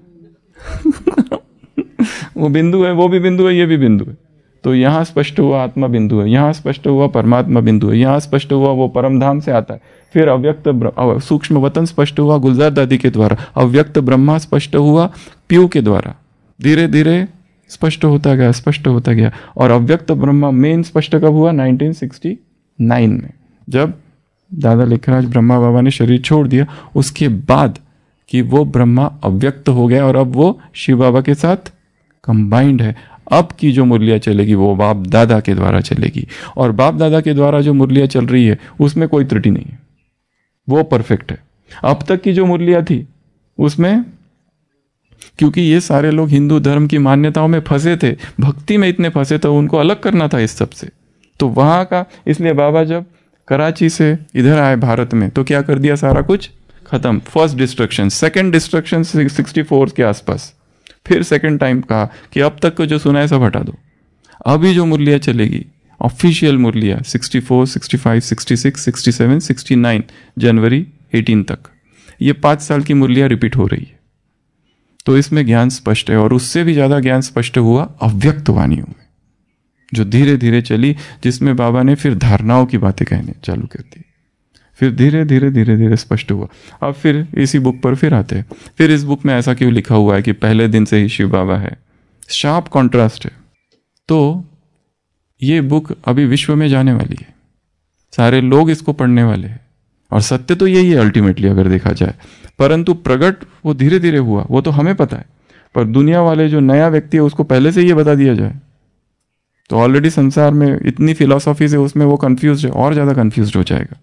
वो बिंदु है, वो भी बिंदु है, ये भी बिंदु है। तो यहाँ स्पष्ट हुआ आत्मा बिंदु है, यहाँ स्पष्ट हुआ परमात्मा बिंदु है, यहाँ स्पष्ट हुआ वो परम धाम से आता है। फिर अव्यक्त सूक्ष्म वतन स्पष्ट हुआ गुलजार दादी के द्वारा, अव्यक्त ब्रह्मा स्पष्ट हुआ पीयू के द्वारा, धीरे धीरे स्पष्ट होता गया, स्पष्ट होता गया। और अव्यक्त ब्रह्मा मेन स्पष्ट कब हुआ? नाइनटीन सिक्सटी नाइन में, जब दादा लेखराज ब्रह्मा बाबा ने शरीर छोड़ दिया, उसके बाद कि वो ब्रह्मा अव्यक्त हो गया और अब वो शिव बाबा के साथ कंबाइंड है। अब की जो मुरलियाँ चलेगी वो बाप दादा के द्वारा चलेगी, और बाप दादा के द्वारा जो मुरलियाँ चल रही है उसमें कोई त्रुटि नहीं है, वो परफेक्ट है। अब तक की जो मुरलियाँ थी उसमें, क्योंकि ये सारे लोग हिंदू धर्म की मान्यताओं में फंसे थे, भक्ति में इतने फंसे थे, उनको अलग करना था इस सब से, तो वहाँ का, इसलिए बाबा जब कराची से इधर आए भारत में तो क्या कर दिया, सारा कुछ खत्म। First destruction, second destruction sixty four के आसपास, फिर सेकंड टाइम कहा कि अब तक को जो सुना है सब हटा दो। अभी जो मुरलियाँ चलेगी ऑफिशियल मुरलियाँ sixty four, sixty five, sixty six, sixty seven, sixty nine जनवरी एटीन तक, ये पाँच साल की मुरलियाँ रिपीट हो रही है। तो इसमें ज्ञान स्पष्ट है, और उससे भी ज़्यादा ज्ञान स्पष्ट हुआ अव्यक्त वाणियों में, जो धीरे धीरे चली, जिसमें बाबा ने फिर धारणाओं की बातें कहने चालू कर दी, फिर धीरे धीरे धीरे धीरे स्पष्ट हुआ। अब फिर इसी बुक पर फिर आते हैं, फिर इस बुक में ऐसा क्यों लिखा हुआ है कि पहले दिन से ही शिव बाबा है? शार्प कॉन्ट्रास्ट है। तो ये बुक अभी विश्व में जाने वाली है, सारे लोग इसको पढ़ने वाले हैं, और सत्य तो यही है अल्टीमेटली अगर देखा जाए। परंतु प्रकट वो धीरे धीरे हुआ, वो तो हमें पता है, पर दुनिया वाले जो नया व्यक्ति है उसको पहले से ये बता दिया जाए तो ऑलरेडी संसार में इतनी फिलॉसफी से उसमें वो कंफ्यूज है, और ज़्यादा कंफ्यूज हो जाएगा।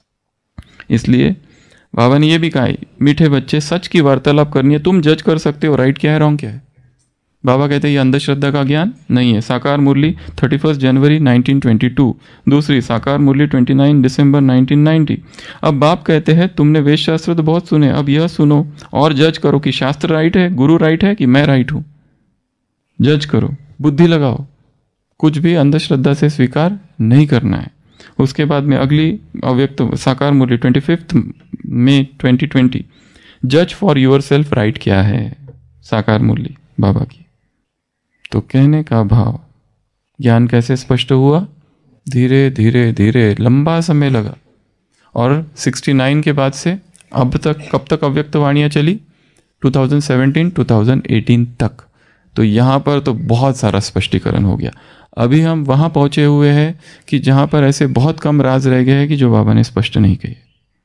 इसलिए बाबा ने ये भी कहा, मीठे बच्चे सच की वार्तालाप करनी है, तुम जज कर सकते हो राइट क्या है रॉन्ग क्या है। बाबा कहते हैं ये अंधश्रद्धा का ज्ञान नहीं है। साकार मुरली थर्टी फर्स्ट जनवरी नाइनटीन ट्वेंटी टू, दूसरी साकार मुरली ट्वेंटी नाइन दिसंबर नाइनटीन नाइंटी। अब बाप कहते हैं तुमने वेद शास्त्र तो बहुत सुने, अब यह सुनो और जज करो कि शास्त्र राइट है, गुरु राइट है कि मैं राइट हूं। जज करो, बुद्धि लगाओ, कुछ भी अंधश्रद्धा से स्वीकार नहीं करना है। उसके बाद में अगली अव्यक्त साकार मुरली ट्वेंटी फिफ्थ मई ट्वेंटी ट्वेंटी, जज फॉर योर सेल्फ राइट क्या है, साकार मुरली बाबा की। तो कहने का भाव, ज्ञान कैसे स्पष्ट हुआ, धीरे धीरे धीरे लंबा समय लगा, और सिक्सटी नाइन के बाद से अब तक कब तक अव्यक्त वाणियाँ चली, two thousand seventeen two thousand eighteen तक। तो यहाँ पर तो बहुत सारा स्पष्टीकरण हो गया। अभी हम वहाँ पहुँचे हुए हैं कि जहाँ पर ऐसे बहुत कम राज रह गए हैं कि जो बाबा ने स्पष्ट नहीं कहे।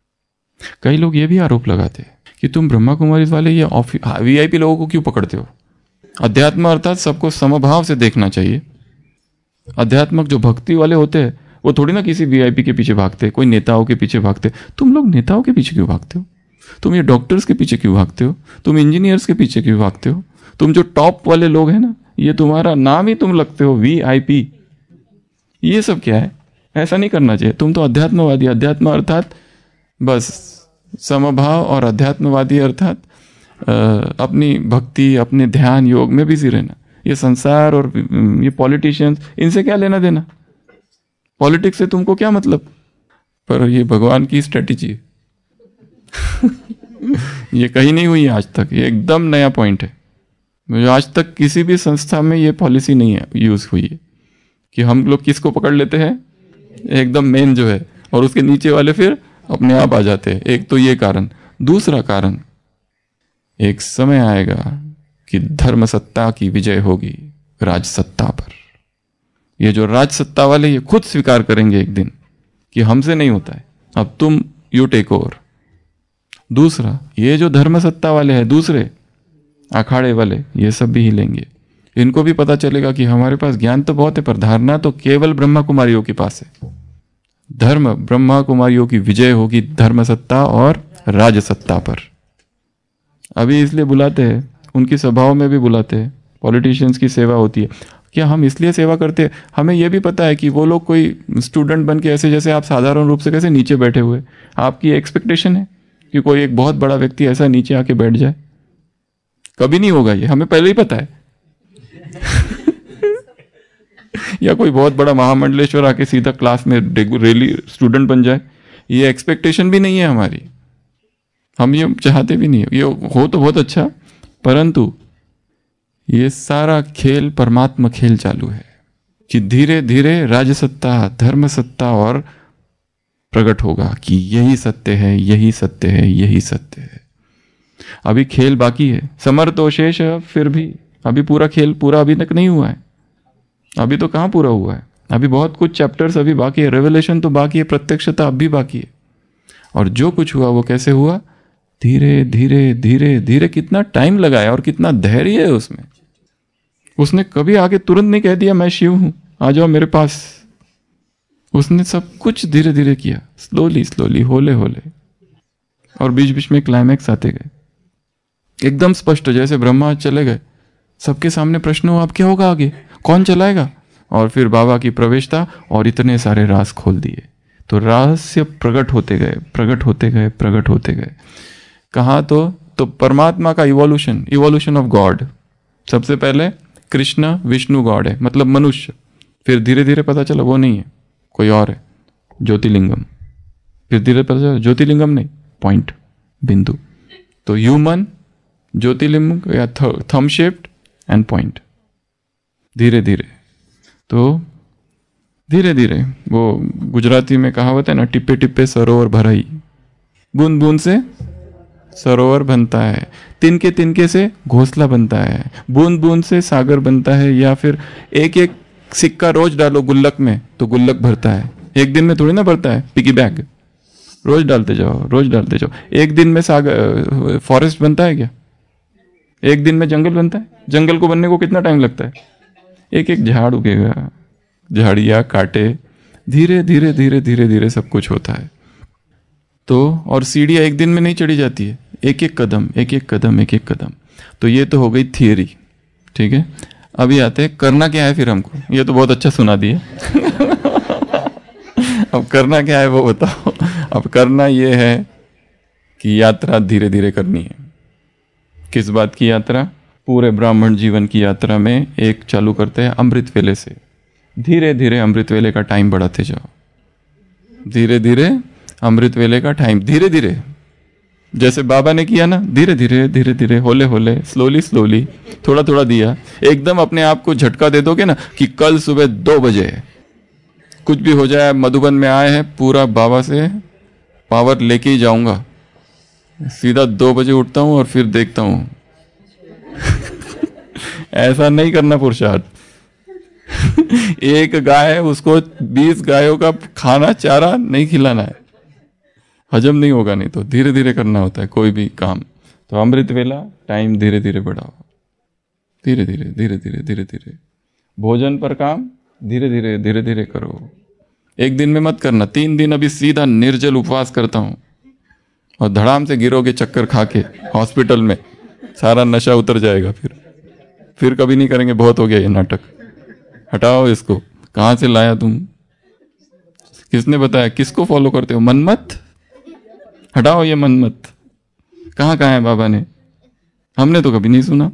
कई लोग ये भी आरोप लगाते हैं कि तुम ब्रह्मा कुमारी वाले ये वी आई पी लोगों को क्यों पकड़ते हो। अध्यात्म अर्थात सबको समभाव से देखना चाहिए। अध्यात्मक जो भक्ति वाले होते हैं वो थोड़ी ना किसी वी आई पी के पीछे भागते, कोई नेताओं के पीछे भागते। तुम लोग नेताओं के पीछे क्यों भागते हो, तुम ये डॉक्टर्स के पीछे क्यों भागते हो, तुम इंजीनियर्स के पीछे क्यों भागते हो, तुम जो टॉप वाले लोग हैं ना, ये तुम्हारा नाम ही तुम लगते हो वी आई पी। ये सब क्या है, ऐसा नहीं करना चाहिए। तुम तो अध्यात्मवादी, अध्यात्म अर्थात बस समभाव, और अध्यात्मवादी अर्थात अपनी भक्ति, अपने ध्यान योग में बिजी रहना। ये संसार और ये पॉलिटिशियंस, इनसे क्या लेना देना, पॉलिटिक्स से तुमको क्या मतलब। पर ये भगवान की स्ट्रेटेजी है ये कहीं नहीं हुई आज तक, ये एकदम नया पॉइंट है। मुझे आज तक किसी भी संस्था में ये पॉलिसी नहीं है यूज हुई है कि हम लोग किसको पकड़ लेते हैं, एकदम मेन जो है, और उसके नीचे वाले फिर अपने आप आ जाते हैं। एक तो ये कारण। दूसरा कारण, एक समय आएगा कि धर्म सत्ता की विजय होगी राज सत्ता पर। ये जो राज सत्ता वाले ये खुद स्वीकार करेंगे एक दिन कि हमसे नहीं होता है, अब तुम यू टेक ओवर। दूसरा, ये जो धर्म सत्ता वाले हैं, दूसरे अखाड़े वाले, ये सब भी हिलेंगे। इनको भी पता चलेगा कि हमारे पास ज्ञान तो बहुत है, पर धारणा तो केवल ब्रह्मा कुमारियों के पास है। धर्म ब्रह्मा कुमारियों की विजय होगी धर्म सत्ता और राज सत्ता पर। अभी इसलिए बुलाते हैं, उनकी सभाओं में भी बुलाते हैं, पॉलिटिशियंस की सेवा होती है। क्या हम इसलिए सेवा करते हैं, हमें यह भी पता है कि वो लोग कोई स्टूडेंट बन के ऐसे जैसे आप साधारण रूप से कैसे नीचे बैठे हुए, आपकी एक्सपेक्टेशन है कि कोई एक बहुत बड़ा व्यक्ति ऐसा नीचे आके बैठ जाए। कभी नहीं होगा, ये हमें पहले ही पता है या कोई बहुत बड़ा महामंडलेश्वर आके सीधा क्लास में रेली स्टूडेंट बन जाए, ये एक्सपेक्टेशन भी नहीं है हमारी, हम ये चाहते भी नहीं। ये हो तो बहुत अच्छा, परंतु ये सारा खेल परमात्मा खेल चालू है कि धीरे धीरे राजसत्ता, धर्म सत्ता और प्रकट होगा कि यही सत्य है, यही सत्य है, यही सत्य है। अभी खेल बाकी है, समर्थोशेष है, फिर भी अभी पूरा खेल पूरा अभी तक नहीं हुआ है। अभी तो कहाँ पूरा हुआ है, अभी बहुत कुछ चैप्टर्स अभी बाकी है, रेवलेशन तो बाकी है, प्रत्यक्षता अब भी बाकी है। और जो कुछ हुआ वो कैसे हुआ, धीरे धीरे धीरे धीरे। कितना टाइम लगाया और कितना धैर्य है उसमें। उसने कभी आगे तुरंत नहीं कह दिया मैं शिव हूं, आ जाओ मेरे पास। उसने सब कुछ धीरे धीरे किया, स्लोली स्लोली, होले होले, और बीच बीच में क्लाइमैक्स आते गए। एकदम स्पष्ट, जैसे ब्रह्मा चले गए, सबके सामने प्रश्न हो अब क्या होगा आगे, कौन चलाएगा, और फिर बाबा की प्रवेशता और इतने सारे राज खोल दिए। तो रहस्य प्रकट होते गए, प्रकट होते गए, प्रकट होते गए। कहाँ तो तो परमात्मा का इवोल्यूशन, इवोल्यूशन ऑफ गॉड। सबसे पहले कृष्ण विष्णु गॉड है, मतलब मनुष्य। फिर धीरे धीरे पता चला वो नहीं है, कोई और है, ज्योतिलिंगम। फिर धीरे पता चला ज्योतिलिंगम नहीं, पॉइंट, बिंदु। तो ह्यूमन, ज्योतिलिंग या थम शेप्ड एंड पॉइंट। धीरे धीरे तो धीरे धीरे वो गुजराती में कहावत है ना, टिप्पे टिप्पे सरोवर भराई, बूंद बूंद से सरोवर बनता है, तिनके तिनके से घोंसला बनता है, बूंद बूंद से सागर बनता है। या फिर एक एक सिक्का रोज डालो गुल्लक में तो गुल्लक भरता है, एक दिन में थोड़ी ना बढ़ता है पिकी बैग, रोज डालते जाओ रोज डालते जाओ। एक दिन में सागर फॉरेस्ट बनता है क्या? एक दिन में जंगल बनता है? जंगल को बनने को कितना टाइम लगता है? एक एक झाड़ उगेगा, झाड़ियाँ काटे, धीरे धीरे धीरे धीरे धीरे सब कुछ होता है। तो और सीढ़ियाँ एक दिन में नहीं चढ़ी जाती है, एक एक कदम एक एक कदम एक एक कदम। तो ये तो हो गई थियरी, ठीक है। अभी आते हैं करना क्या है फिर हमको। ये तो बहुत अच्छा सुना दिया अब करना क्या है वो बताओ। अब करना ये है कि यात्रा धीरे धीरे करनी है। किस बात की यात्रा? पूरे ब्राह्मण जीवन की यात्रा में एक चालू करते हैं अमृत वेले से। धीरे धीरे अमृत वेले का टाइम बढ़ाते जाओ, धीरे धीरे अमृत वेले का टाइम, धीरे धीरे जैसे बाबा ने किया ना, धीरे धीरे धीरे धीरे होले होले स्लोली स्लोली थोड़ा थोड़ा दिया। एकदम अपने आप को झटका दे दोगे ना कि कल सुबह दो बजे कुछ भी हो जाए, मधुबन में आए हैं, पूरा बाबा से पावर लेके ही जाऊंगा, सीधा दो बजे उठता हूं और फिर देखता हूं ऐसा नहीं करना पुरुषार्थ एक गाय है, उसको बीस गायों का खाना चारा नहीं खिलाना है, हजम नहीं होगा। नहीं तो धीरे धीरे करना होता है कोई भी काम। तो अमृत वेला टाइम धीरे धीरे बढ़ाओ, धीरे धीरे धीरे धीरे धीरे धीरे। भोजन पर काम धीरे धीरे धीरे धीरे करो, एक दिन में मत करना। तीन दिन अभी सीधा निर्जल उपवास करता हूं और धड़ाम से गिरोगे चक्कर खा के हॉस्पिटल में, सारा नशा उतर जाएगा। फिर फिर कभी नहीं करेंगे, बहुत हो गया ये नाटक, हटाओ इसको। कहां से लाया तुम? किसने बताया? किसको फॉलो करते हो? मनमत, हटाओ ये मनमत। कहां कहां है बाबा ने? हमने तो कभी नहीं सुना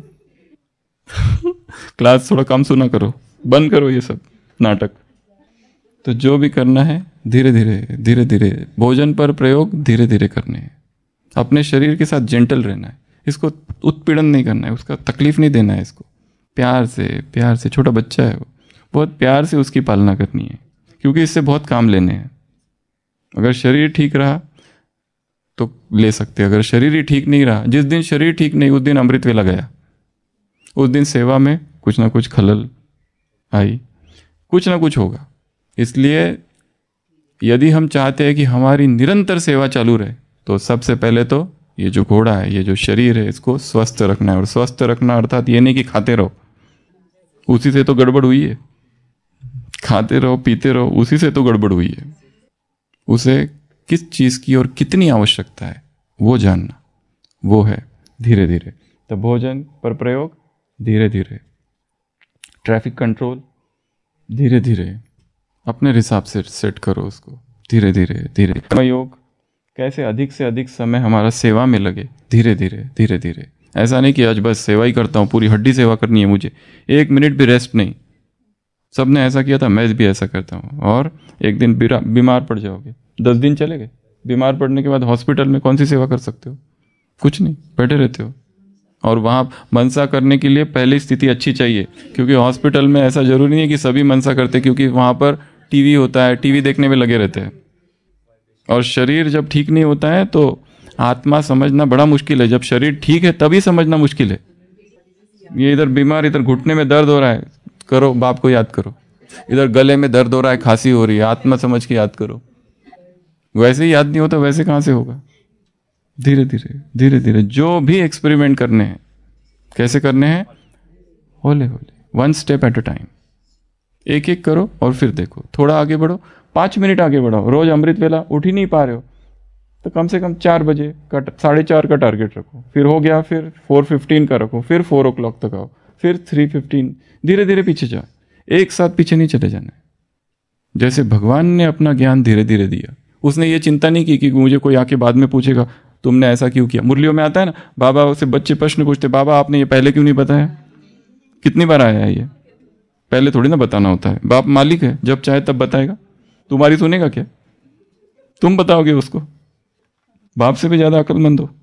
क्लास थोड़ा कम सुना करो, बंद करो ये सब नाटक। तो जो भी करना है धीरे धीरे धीरे धीरे, भोजन पर प्रयोग धीरे धीरे करने हैं। अपने शरीर के साथ जेंटल रहना है, इसको उत्पीड़न नहीं करना है, उसका तकलीफ नहीं देना है, इसको प्यार से प्यार से। छोटा बच्चा है वो, बहुत प्यार से उसकी पालना करनी है, क्योंकि इससे बहुत काम लेने हैं। अगर शरीर ठीक रहा तो ले सकते, अगर शरीर ही ठीक नहीं रहा, जिस दिन शरीर ठीक नहीं उस दिन अमृत वेला गया, उस दिन सेवा में कुछ ना कुछ खलल आई, कुछ ना कुछ होगा। इसलिए यदि हम चाहते हैं कि हमारी निरंतर सेवा चालू रहे, तो सबसे पहले तो ये जो घोड़ा है, ये जो शरीर है, इसको स्वस्थ रखना है। और स्वस्थ रखना अर्थात ये नहीं कि खाते रहो, उसी से तो गड़बड़ हुई है। खाते रहो पीते रहो, उसी से तो गड़बड़ हुई है। उसे किस चीज़ की और कितनी आवश्यकता है वो जानना, वो है धीरे धीरे। तो भोजन पर प्रयोग धीरे धीरे, ट्रैफिक कंट्रोल धीरे धीरे, अपने हिसाब से सेट करो उसको, धीरे धीरे धीरे। कर्मयोग, कैसे अधिक से अधिक समय हमारा सेवा में लगे, धीरे धीरे धीरे धीरे। ऐसा नहीं कि आज बस सेवा ही करता हूँ, पूरी हड्डी सेवा करनी है मुझे, एक मिनट भी रेस्ट नहीं। सबने ऐसा किया था, मैं भी ऐसा करता हूँ। और एक दिन बीमार पड़ जाओगे, दस दिन चले गए, बीमार पड़ने के बाद हॉस्पिटल में कौन सी सेवा कर सकते हो? कुछ नहीं, बैठे रहते हो। और वहाँ मनसा करने के लिए पहली स्थिति अच्छी चाहिए, क्योंकि हॉस्पिटल में ऐसा जरूरी नहीं है कि सभी मनसा करते, क्योंकि वहाँ पर टीवी होता है, टीवी देखने में लगे रहते हैं। और शरीर जब ठीक नहीं होता है तो आत्मा समझना बड़ा मुश्किल है, जब शरीर ठीक है तभी समझना मुश्किल है। ये इधर बीमार, इधर घुटने में दर्द हो रहा है, करो बाप को याद करो। इधर गले में दर्द हो रहा है, खांसी हो रही है, आत्मा समझ के याद करो। वैसे ही याद नहीं होता, वैसे कहाँ से होगा? धीरे धीरे धीरे धीरे जो भी एक्सपेरिमेंट करने हैं, कैसे करने हैं? होले होले, one step at a time, एक एक करो और फिर देखो, थोड़ा आगे बढ़ो, पाँच मिनट आगे बढ़ाओ। रोज अमृत वेला उठ ही नहीं पा रहे हो तो कम से कम चार बजे का, साढ़े चार का टारगेट रखो, फिर हो गया, फिर फोर फिफ्टीन का रखो, फिर फोर ओ क्लॉक तक आओ, फिर थ्री फिफ्टीन, धीरे धीरे पीछे जाओ। एक साथ पीछे नहीं चले जाना है। जैसे भगवान ने अपना ज्ञान धीरे धीरे दिया, उसने ये चिंता नहीं की कि मुझे कोई आके बाद में पूछेगा तुमने ऐसा क्यों किया। मुरलियों में आता है ना, बाबा से बच्चे प्रश्न पूछते, बाबा आपने ये पहले क्यों नहीं बताया? कितनी बार आया है ये? पहले थोड़ी ना बताना होता है। बाप मालिक है, जब चाहे तब बताएगा। तुम्हारी सुनेगा क्या? तुम बताओगे उसको? बाप से भी ज्यादा अक्लमंद हो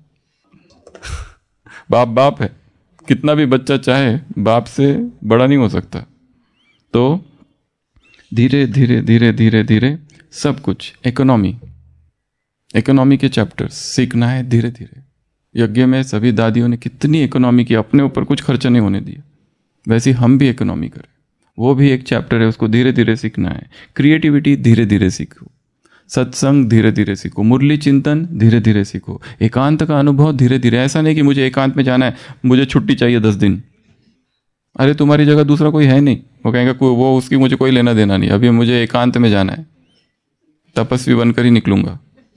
बाप बाप है, कितना भी बच्चा चाहे बाप से बड़ा नहीं हो सकता। तो धीरे धीरे धीरे धीरे धीरे सब कुछ, इकोनॉमी इकोनॉमी के चैप्टर्स सीखना है धीरे धीरे। यज्ञ में सभी दादियों ने कितनी इकोनॉमी की, अपने ऊपर कुछ खर्चा नहीं होने दिया। वैसे हम भी इकोनॉमी करें, वो भी एक चैप्टर है, उसको धीरे धीरे सीखना है। क्रिएटिविटी धीरे धीरे सीखो, सत्संग धीरे धीरे सीखो, मुरली चिंतन धीरे धीरे सीखो, एकांत का अनुभव धीरे धीरे। ऐसा नहीं कि मुझे एकांत में जाना है, मुझे छुट्टी चाहिए दस दिन। अरे तुम्हारी जगह दूसरा कोई है नहीं, वो कहेंगे वो उसकी मुझे कोई लेना देना नहीं, अभी मुझे एकांत में जाना है, तपस्वी बनकर ही निकलूंगा,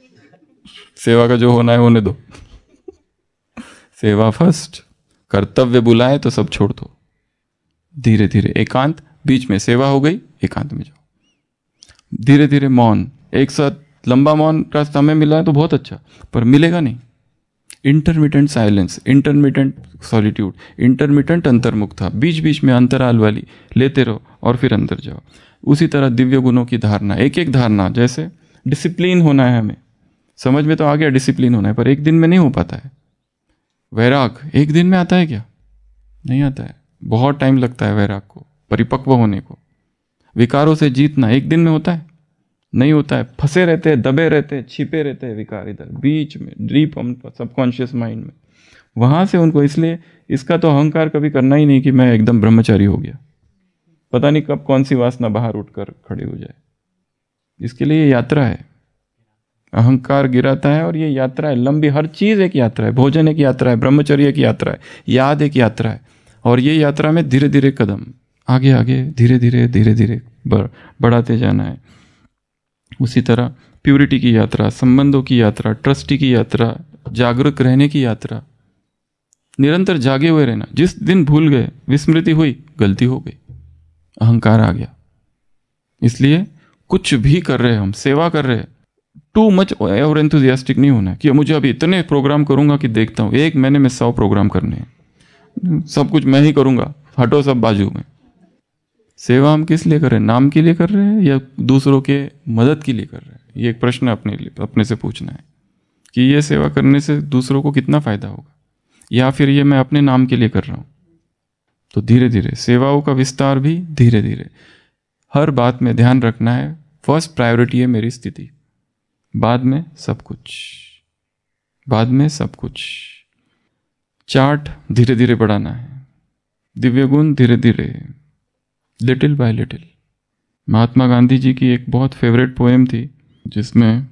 सेवा का जो होना है होने दो। सेवा फर्स्ट, कर्तव्य बुलाए तो सब छोड़ दो। धीरे धीरे एकांत, बीच में सेवा हो गई, एकांत में जाओ। धीरे धीरे मौन, एक साथ लंबा मौन का समय मिला है तो बहुत अच्छा, पर मिलेगा नहीं। Intermittent silence, intermittent solitude, intermittent अंतर्मुखता, बीच बीच में अंतराल वाली लेते रहो और फिर अंदर जाओ। उसी तरह दिव्य गुणों की धारणा, एक एक धारणा, जैसे डिसिप्लिन होना है हमें, समझ में तो आ गया डिसिप्लिन होना है, पर एक दिन में नहीं हो पाता है। वैराग एक दिन में आता है क्या? नहीं आता है, बहुत टाइम लगता है वैराग को परिपक्व होने को। विकारों से जीतना एक दिन में होता है? नहीं होता है, फंसे रहते हैं, दबे रहते हैं, छिपे रहते हैं विकार इधर बीच में, डीप सबकॉन्शियस माइंड में, वहां से उनको। इसलिए इसका तो अहंकार कभी करना ही नहीं कि मैं एकदम ब्रह्मचारी हो गया, पता नहीं कब कौन सी वासना बाहर उठकर खड़ी हो जाए। इसके लिए ये यात्रा है, अहंकार गिराता है और ये यात्रा है लंबी, हर चीज एक यात्रा है, भोजन एक यात्रा है, ब्रह्मचर्य की यात्रा है, याद एक यात्रा है। और ये यात्रा में धीरे धीरे कदम आगे आगे धीरे धीरे धीरे धीरे बढ़ाते जाना है। उसी तरह प्यूरिटी की यात्रा, संबंधों की यात्रा, ट्रस्टी की यात्रा, जागरूक रहने की यात्रा, निरंतर जागे हुए रहना। जिस दिन भूल गए, विस्मृति हुई, गलती हो गई, अहंकार आ गया। इसलिए कुछ भी कर रहे हैं हम, सेवा कर रहे हैं, टू मच और एंथुजियास्टिक नहीं होना कि मुझे अभी इतने प्रोग्राम करूंगा कि देखता हूं, एक महीने में सौ प्रोग्राम करने हैं, सब कुछ मैं ही करूंगा, हटो सब बाजू में। सेवा हम किस लिए कर रहे हैं? नाम के लिए कर रहे हैं या दूसरों के मदद के लिए कर रहे हैं? ये एक प्रश्न अपने लिए अपने से पूछना है कि ये सेवा करने से दूसरों को कितना फायदा होगा, या फिर ये मैं अपने नाम के लिए कर रहा हूं। तो धीरे धीरे सेवाओं का विस्तार भी धीरे धीरे, हर बात में ध्यान रखना है, फर्स्ट प्रायोरिटी है मेरी स्थिति, बाद में सब कुछ, बाद में सब कुछ। चार्ट धीरे धीरे बढ़ाना है, दिव्य गुण धीरे धीरे, little by little. Mahatma Gandhi ji की एक बहुत फेवरेट पोएम थी, जिसमें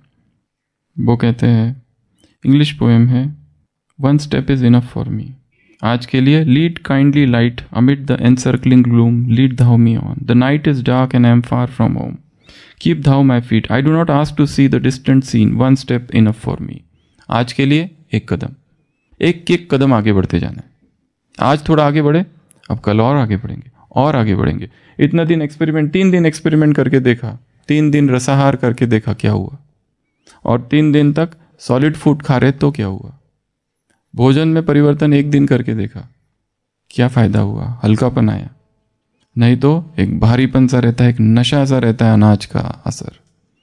वो कहते हैं, इंग्लिश पोएम है, one step is enough for me. आज के लिए, lead kindly light amid the encircling gloom, lead thou me on, the night is dark and I am far from home, keep thou my feet, I do not ask to see the distant scene, one step enough for me। आज के लिए एक कदम, एक एक कदम आगे बढ़ते जाना है। आज थोड़ा आगे बढ़े, अब कल और आगे बढ़ेंगे और आगे बढ़ेंगे। इतना दिन एक्सपेरिमेंट, तीन दिन एक्सपेरिमेंट करके देखा, तीन दिन रसाहार करके देखा क्या हुआ, और तीन दिन तक सॉलिड फूड खा रहे तो क्या हुआ। भोजन में परिवर्तन एक दिन करके देखा, क्या फायदा हुआ, हल्कापन आया। नहीं तो एक भारीपन सा रहता है, एक नशा सा रहता है अनाज का असर।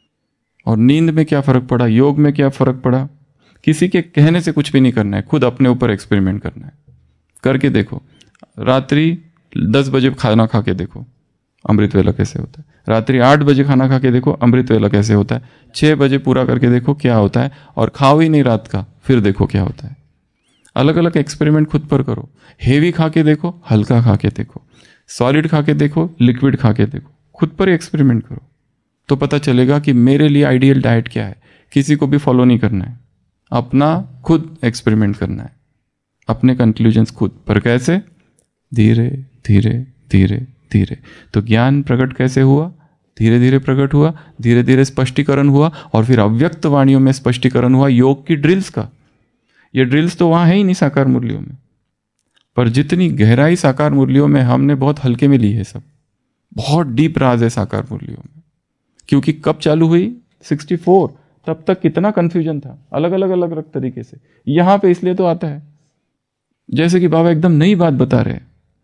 और नींद में क्या फर्क पड़ा, योग में क्या फर्क पड़ा। किसी के कहने से कुछ भी नहीं करना है, खुद अपने ऊपर एक्सपेरिमेंट करना है, करके देखो। रात्रि दस बजे खाना खा के देखो अमृत वेला कैसे होता है, रात्रि आठ बजे खाना खा के देखो अमृत वेला कैसे होता है, छः बजे पूरा करके देखो क्या होता है, और खाओ ही नहीं रात का, फिर देखो क्या होता है। अलग अलग एक्सपेरिमेंट खुद पर करो, हेवी खा के देखो, हल्का खा के देखो, सॉलिड खा के देखो, लिक्विड खा के देखो, खुद पर एक्सपेरिमेंट करो, तो पता चलेगा कि मेरे लिए आइडियल डाइट क्या है। किसी को भी फॉलो नहीं करना है, अपना खुद एक्सपेरिमेंट करना है, अपने कंक्लूजन्स खुद पर। कैसे? धीरे धीरे धीरे धीरे। तो ज्ञान प्रकट कैसे हुआ? धीरे धीरे प्रकट हुआ, धीरे धीरे स्पष्टीकरण हुआ, और फिर अव्यक्त वाणियों में स्पष्टीकरण हुआ योग की ड्रिल्स का। ये ड्रिल्स तो वहां है ही नहीं साकार मुरलियों में, पर जितनी गहराई साकार मुरलियों में, हमने बहुत हल्के में ली है सब। बहुत डीप राज है साकार मुरलियों में, क्योंकि कब चालू हुई? सिक्सटी फोर, तब तक कितना कंफ्यूजन था, अलग अलग अलग अलग तरीके से। यहां पे इसलिए तो आता है जैसे कि बाबा एकदम नई बात बता रहे हैं।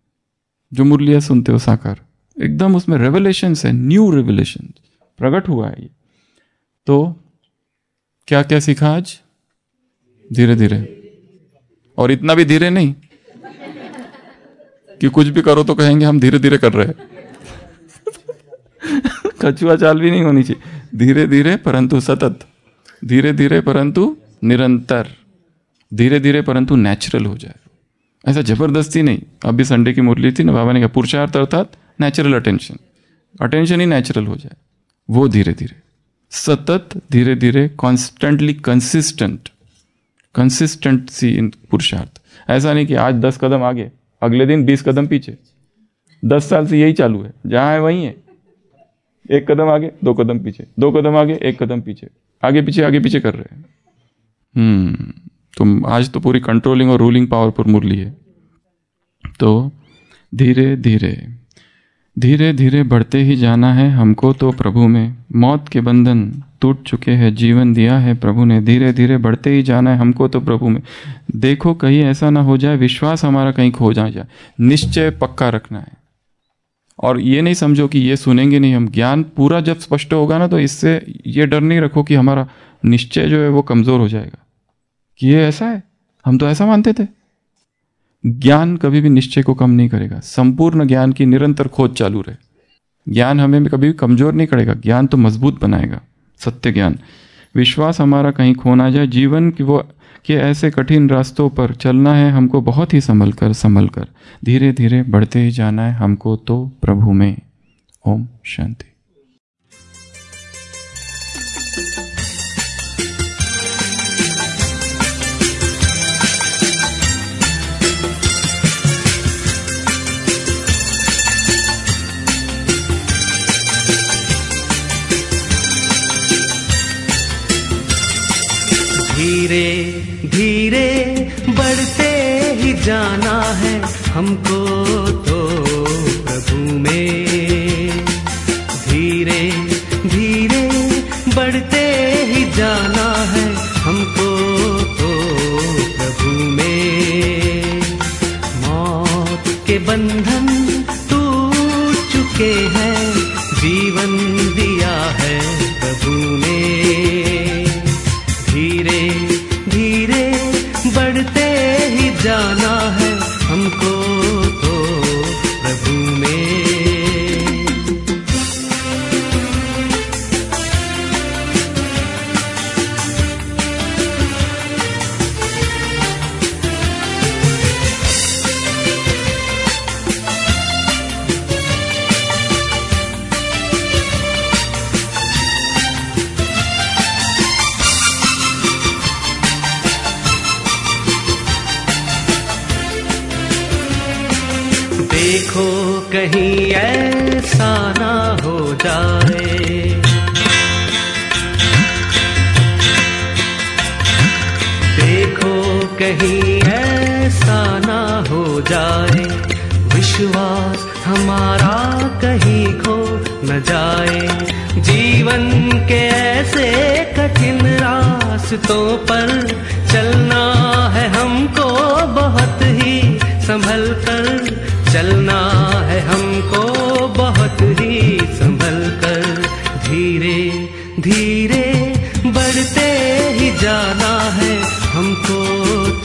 जो मुरलियां सुनते हो साकार, एकदम उसमें रेवलेशंस है, न्यू रेवलेशन प्रकट हुआ है। ये तो क्या क्या सीखा आज? धीरे धीरे, और इतना भी धीरे नहीं कि कुछ भी करो तो कहेंगे हम धीरे धीरे कर रहे हैं। कछुआ चाल भी नहीं होनी चाहिए। धीरे धीरे परंतु सतत, धीरे धीरे परंतु निरंतर, धीरे धीरे परंतु नेचुरल हो जाए। ऐसा जबरदस्ती नहीं। अभी संडे की मुरली थी ना, बाबा ने कहा पुरुषार्थ अर्थात नेचुरल अटेंशन, अटेंशन ही नेचुरल हो जाए, वो धीरे धीरे सतत धीरे धीरे कॉन्स्टेंटली कंसिस्टेंट कंसिस्टेंसी इन पुरुषार्थ। ऐसा नहीं कि आज दस कदम आगे अगले दिन बीस कदम पीछे, दस साल से यही चालू है, जहां है वहीं है, एक कदम आगे दो कदम पीछे, दो कदम आगे एक कदम पीछे, आगे पीछे आगे पीछे कर रहे हैं। हम्म तो आज तो पूरी कंट्रोलिंग और रूलिंग पावर पर मुरली है। तो धीरे धीरे धीरे धीरे बढ़ते ही जाना है हमको तो प्रभु में, मौत के बंधन टूट चुके हैं, जीवन दिया है प्रभु ने, धीरे धीरे बढ़ते ही जाना है हमको तो प्रभु में। देखो कहीं ऐसा ना हो जाए विश्वास हमारा कहीं खो जा जाए, निश्चय पक्का रखना है। और ये नहीं समझो कि ये सुनेंगे नहीं हम, ज्ञान पूरा जब स्पष्ट होगा ना तो इससे ये डर नहीं रखो कि हमारा निश्चय जो है वो कमजोर हो जाएगा कि ये ऐसा है, हम तो ऐसा मानते थे। ज्ञान कभी भी निश्चय को कम नहीं करेगा, संपूर्ण ज्ञान की निरंतर खोज चालू रहे। ज्ञान हमें कभी भी कमजोर नहीं करेगा, ज्ञान तो मजबूत बनाएगा, सत्य ज्ञान। विश्वास हमारा कहीं खो ना जाए, जीवन की वो कि ऐसे कठिन रास्तों पर चलना है हमको बहुत ही संभल कर संभल कर, धीरे धीरे बढ़ते ही जाना है हमको तो प्रभु में। ओम शांति। धीरे धीरे बढ़ते ही जाना है हमको तो प्रभु में, धीरे धीरे बढ़ते ही जाना है हमको तो प्रभु में। मौत के बंधन टूट चुके हैं, जीवन दिया है प्रभु ने, धीरे धीरे बढ़ते ही जाना है हमको तो प्रभु में। देखो कहीं ऐसा ना हो जाए, देखो कहीं ऐसा ना हो जाए, विश्वास हमारा कहीं खो न जाए। जीवन के ऐसे कठिन रास्तों पर चलना है हमको बहुत ही संभल कर, चलना है हमको बहुत ही संभल कर, धीरे धीरे बढ़ते ही जाना है हमको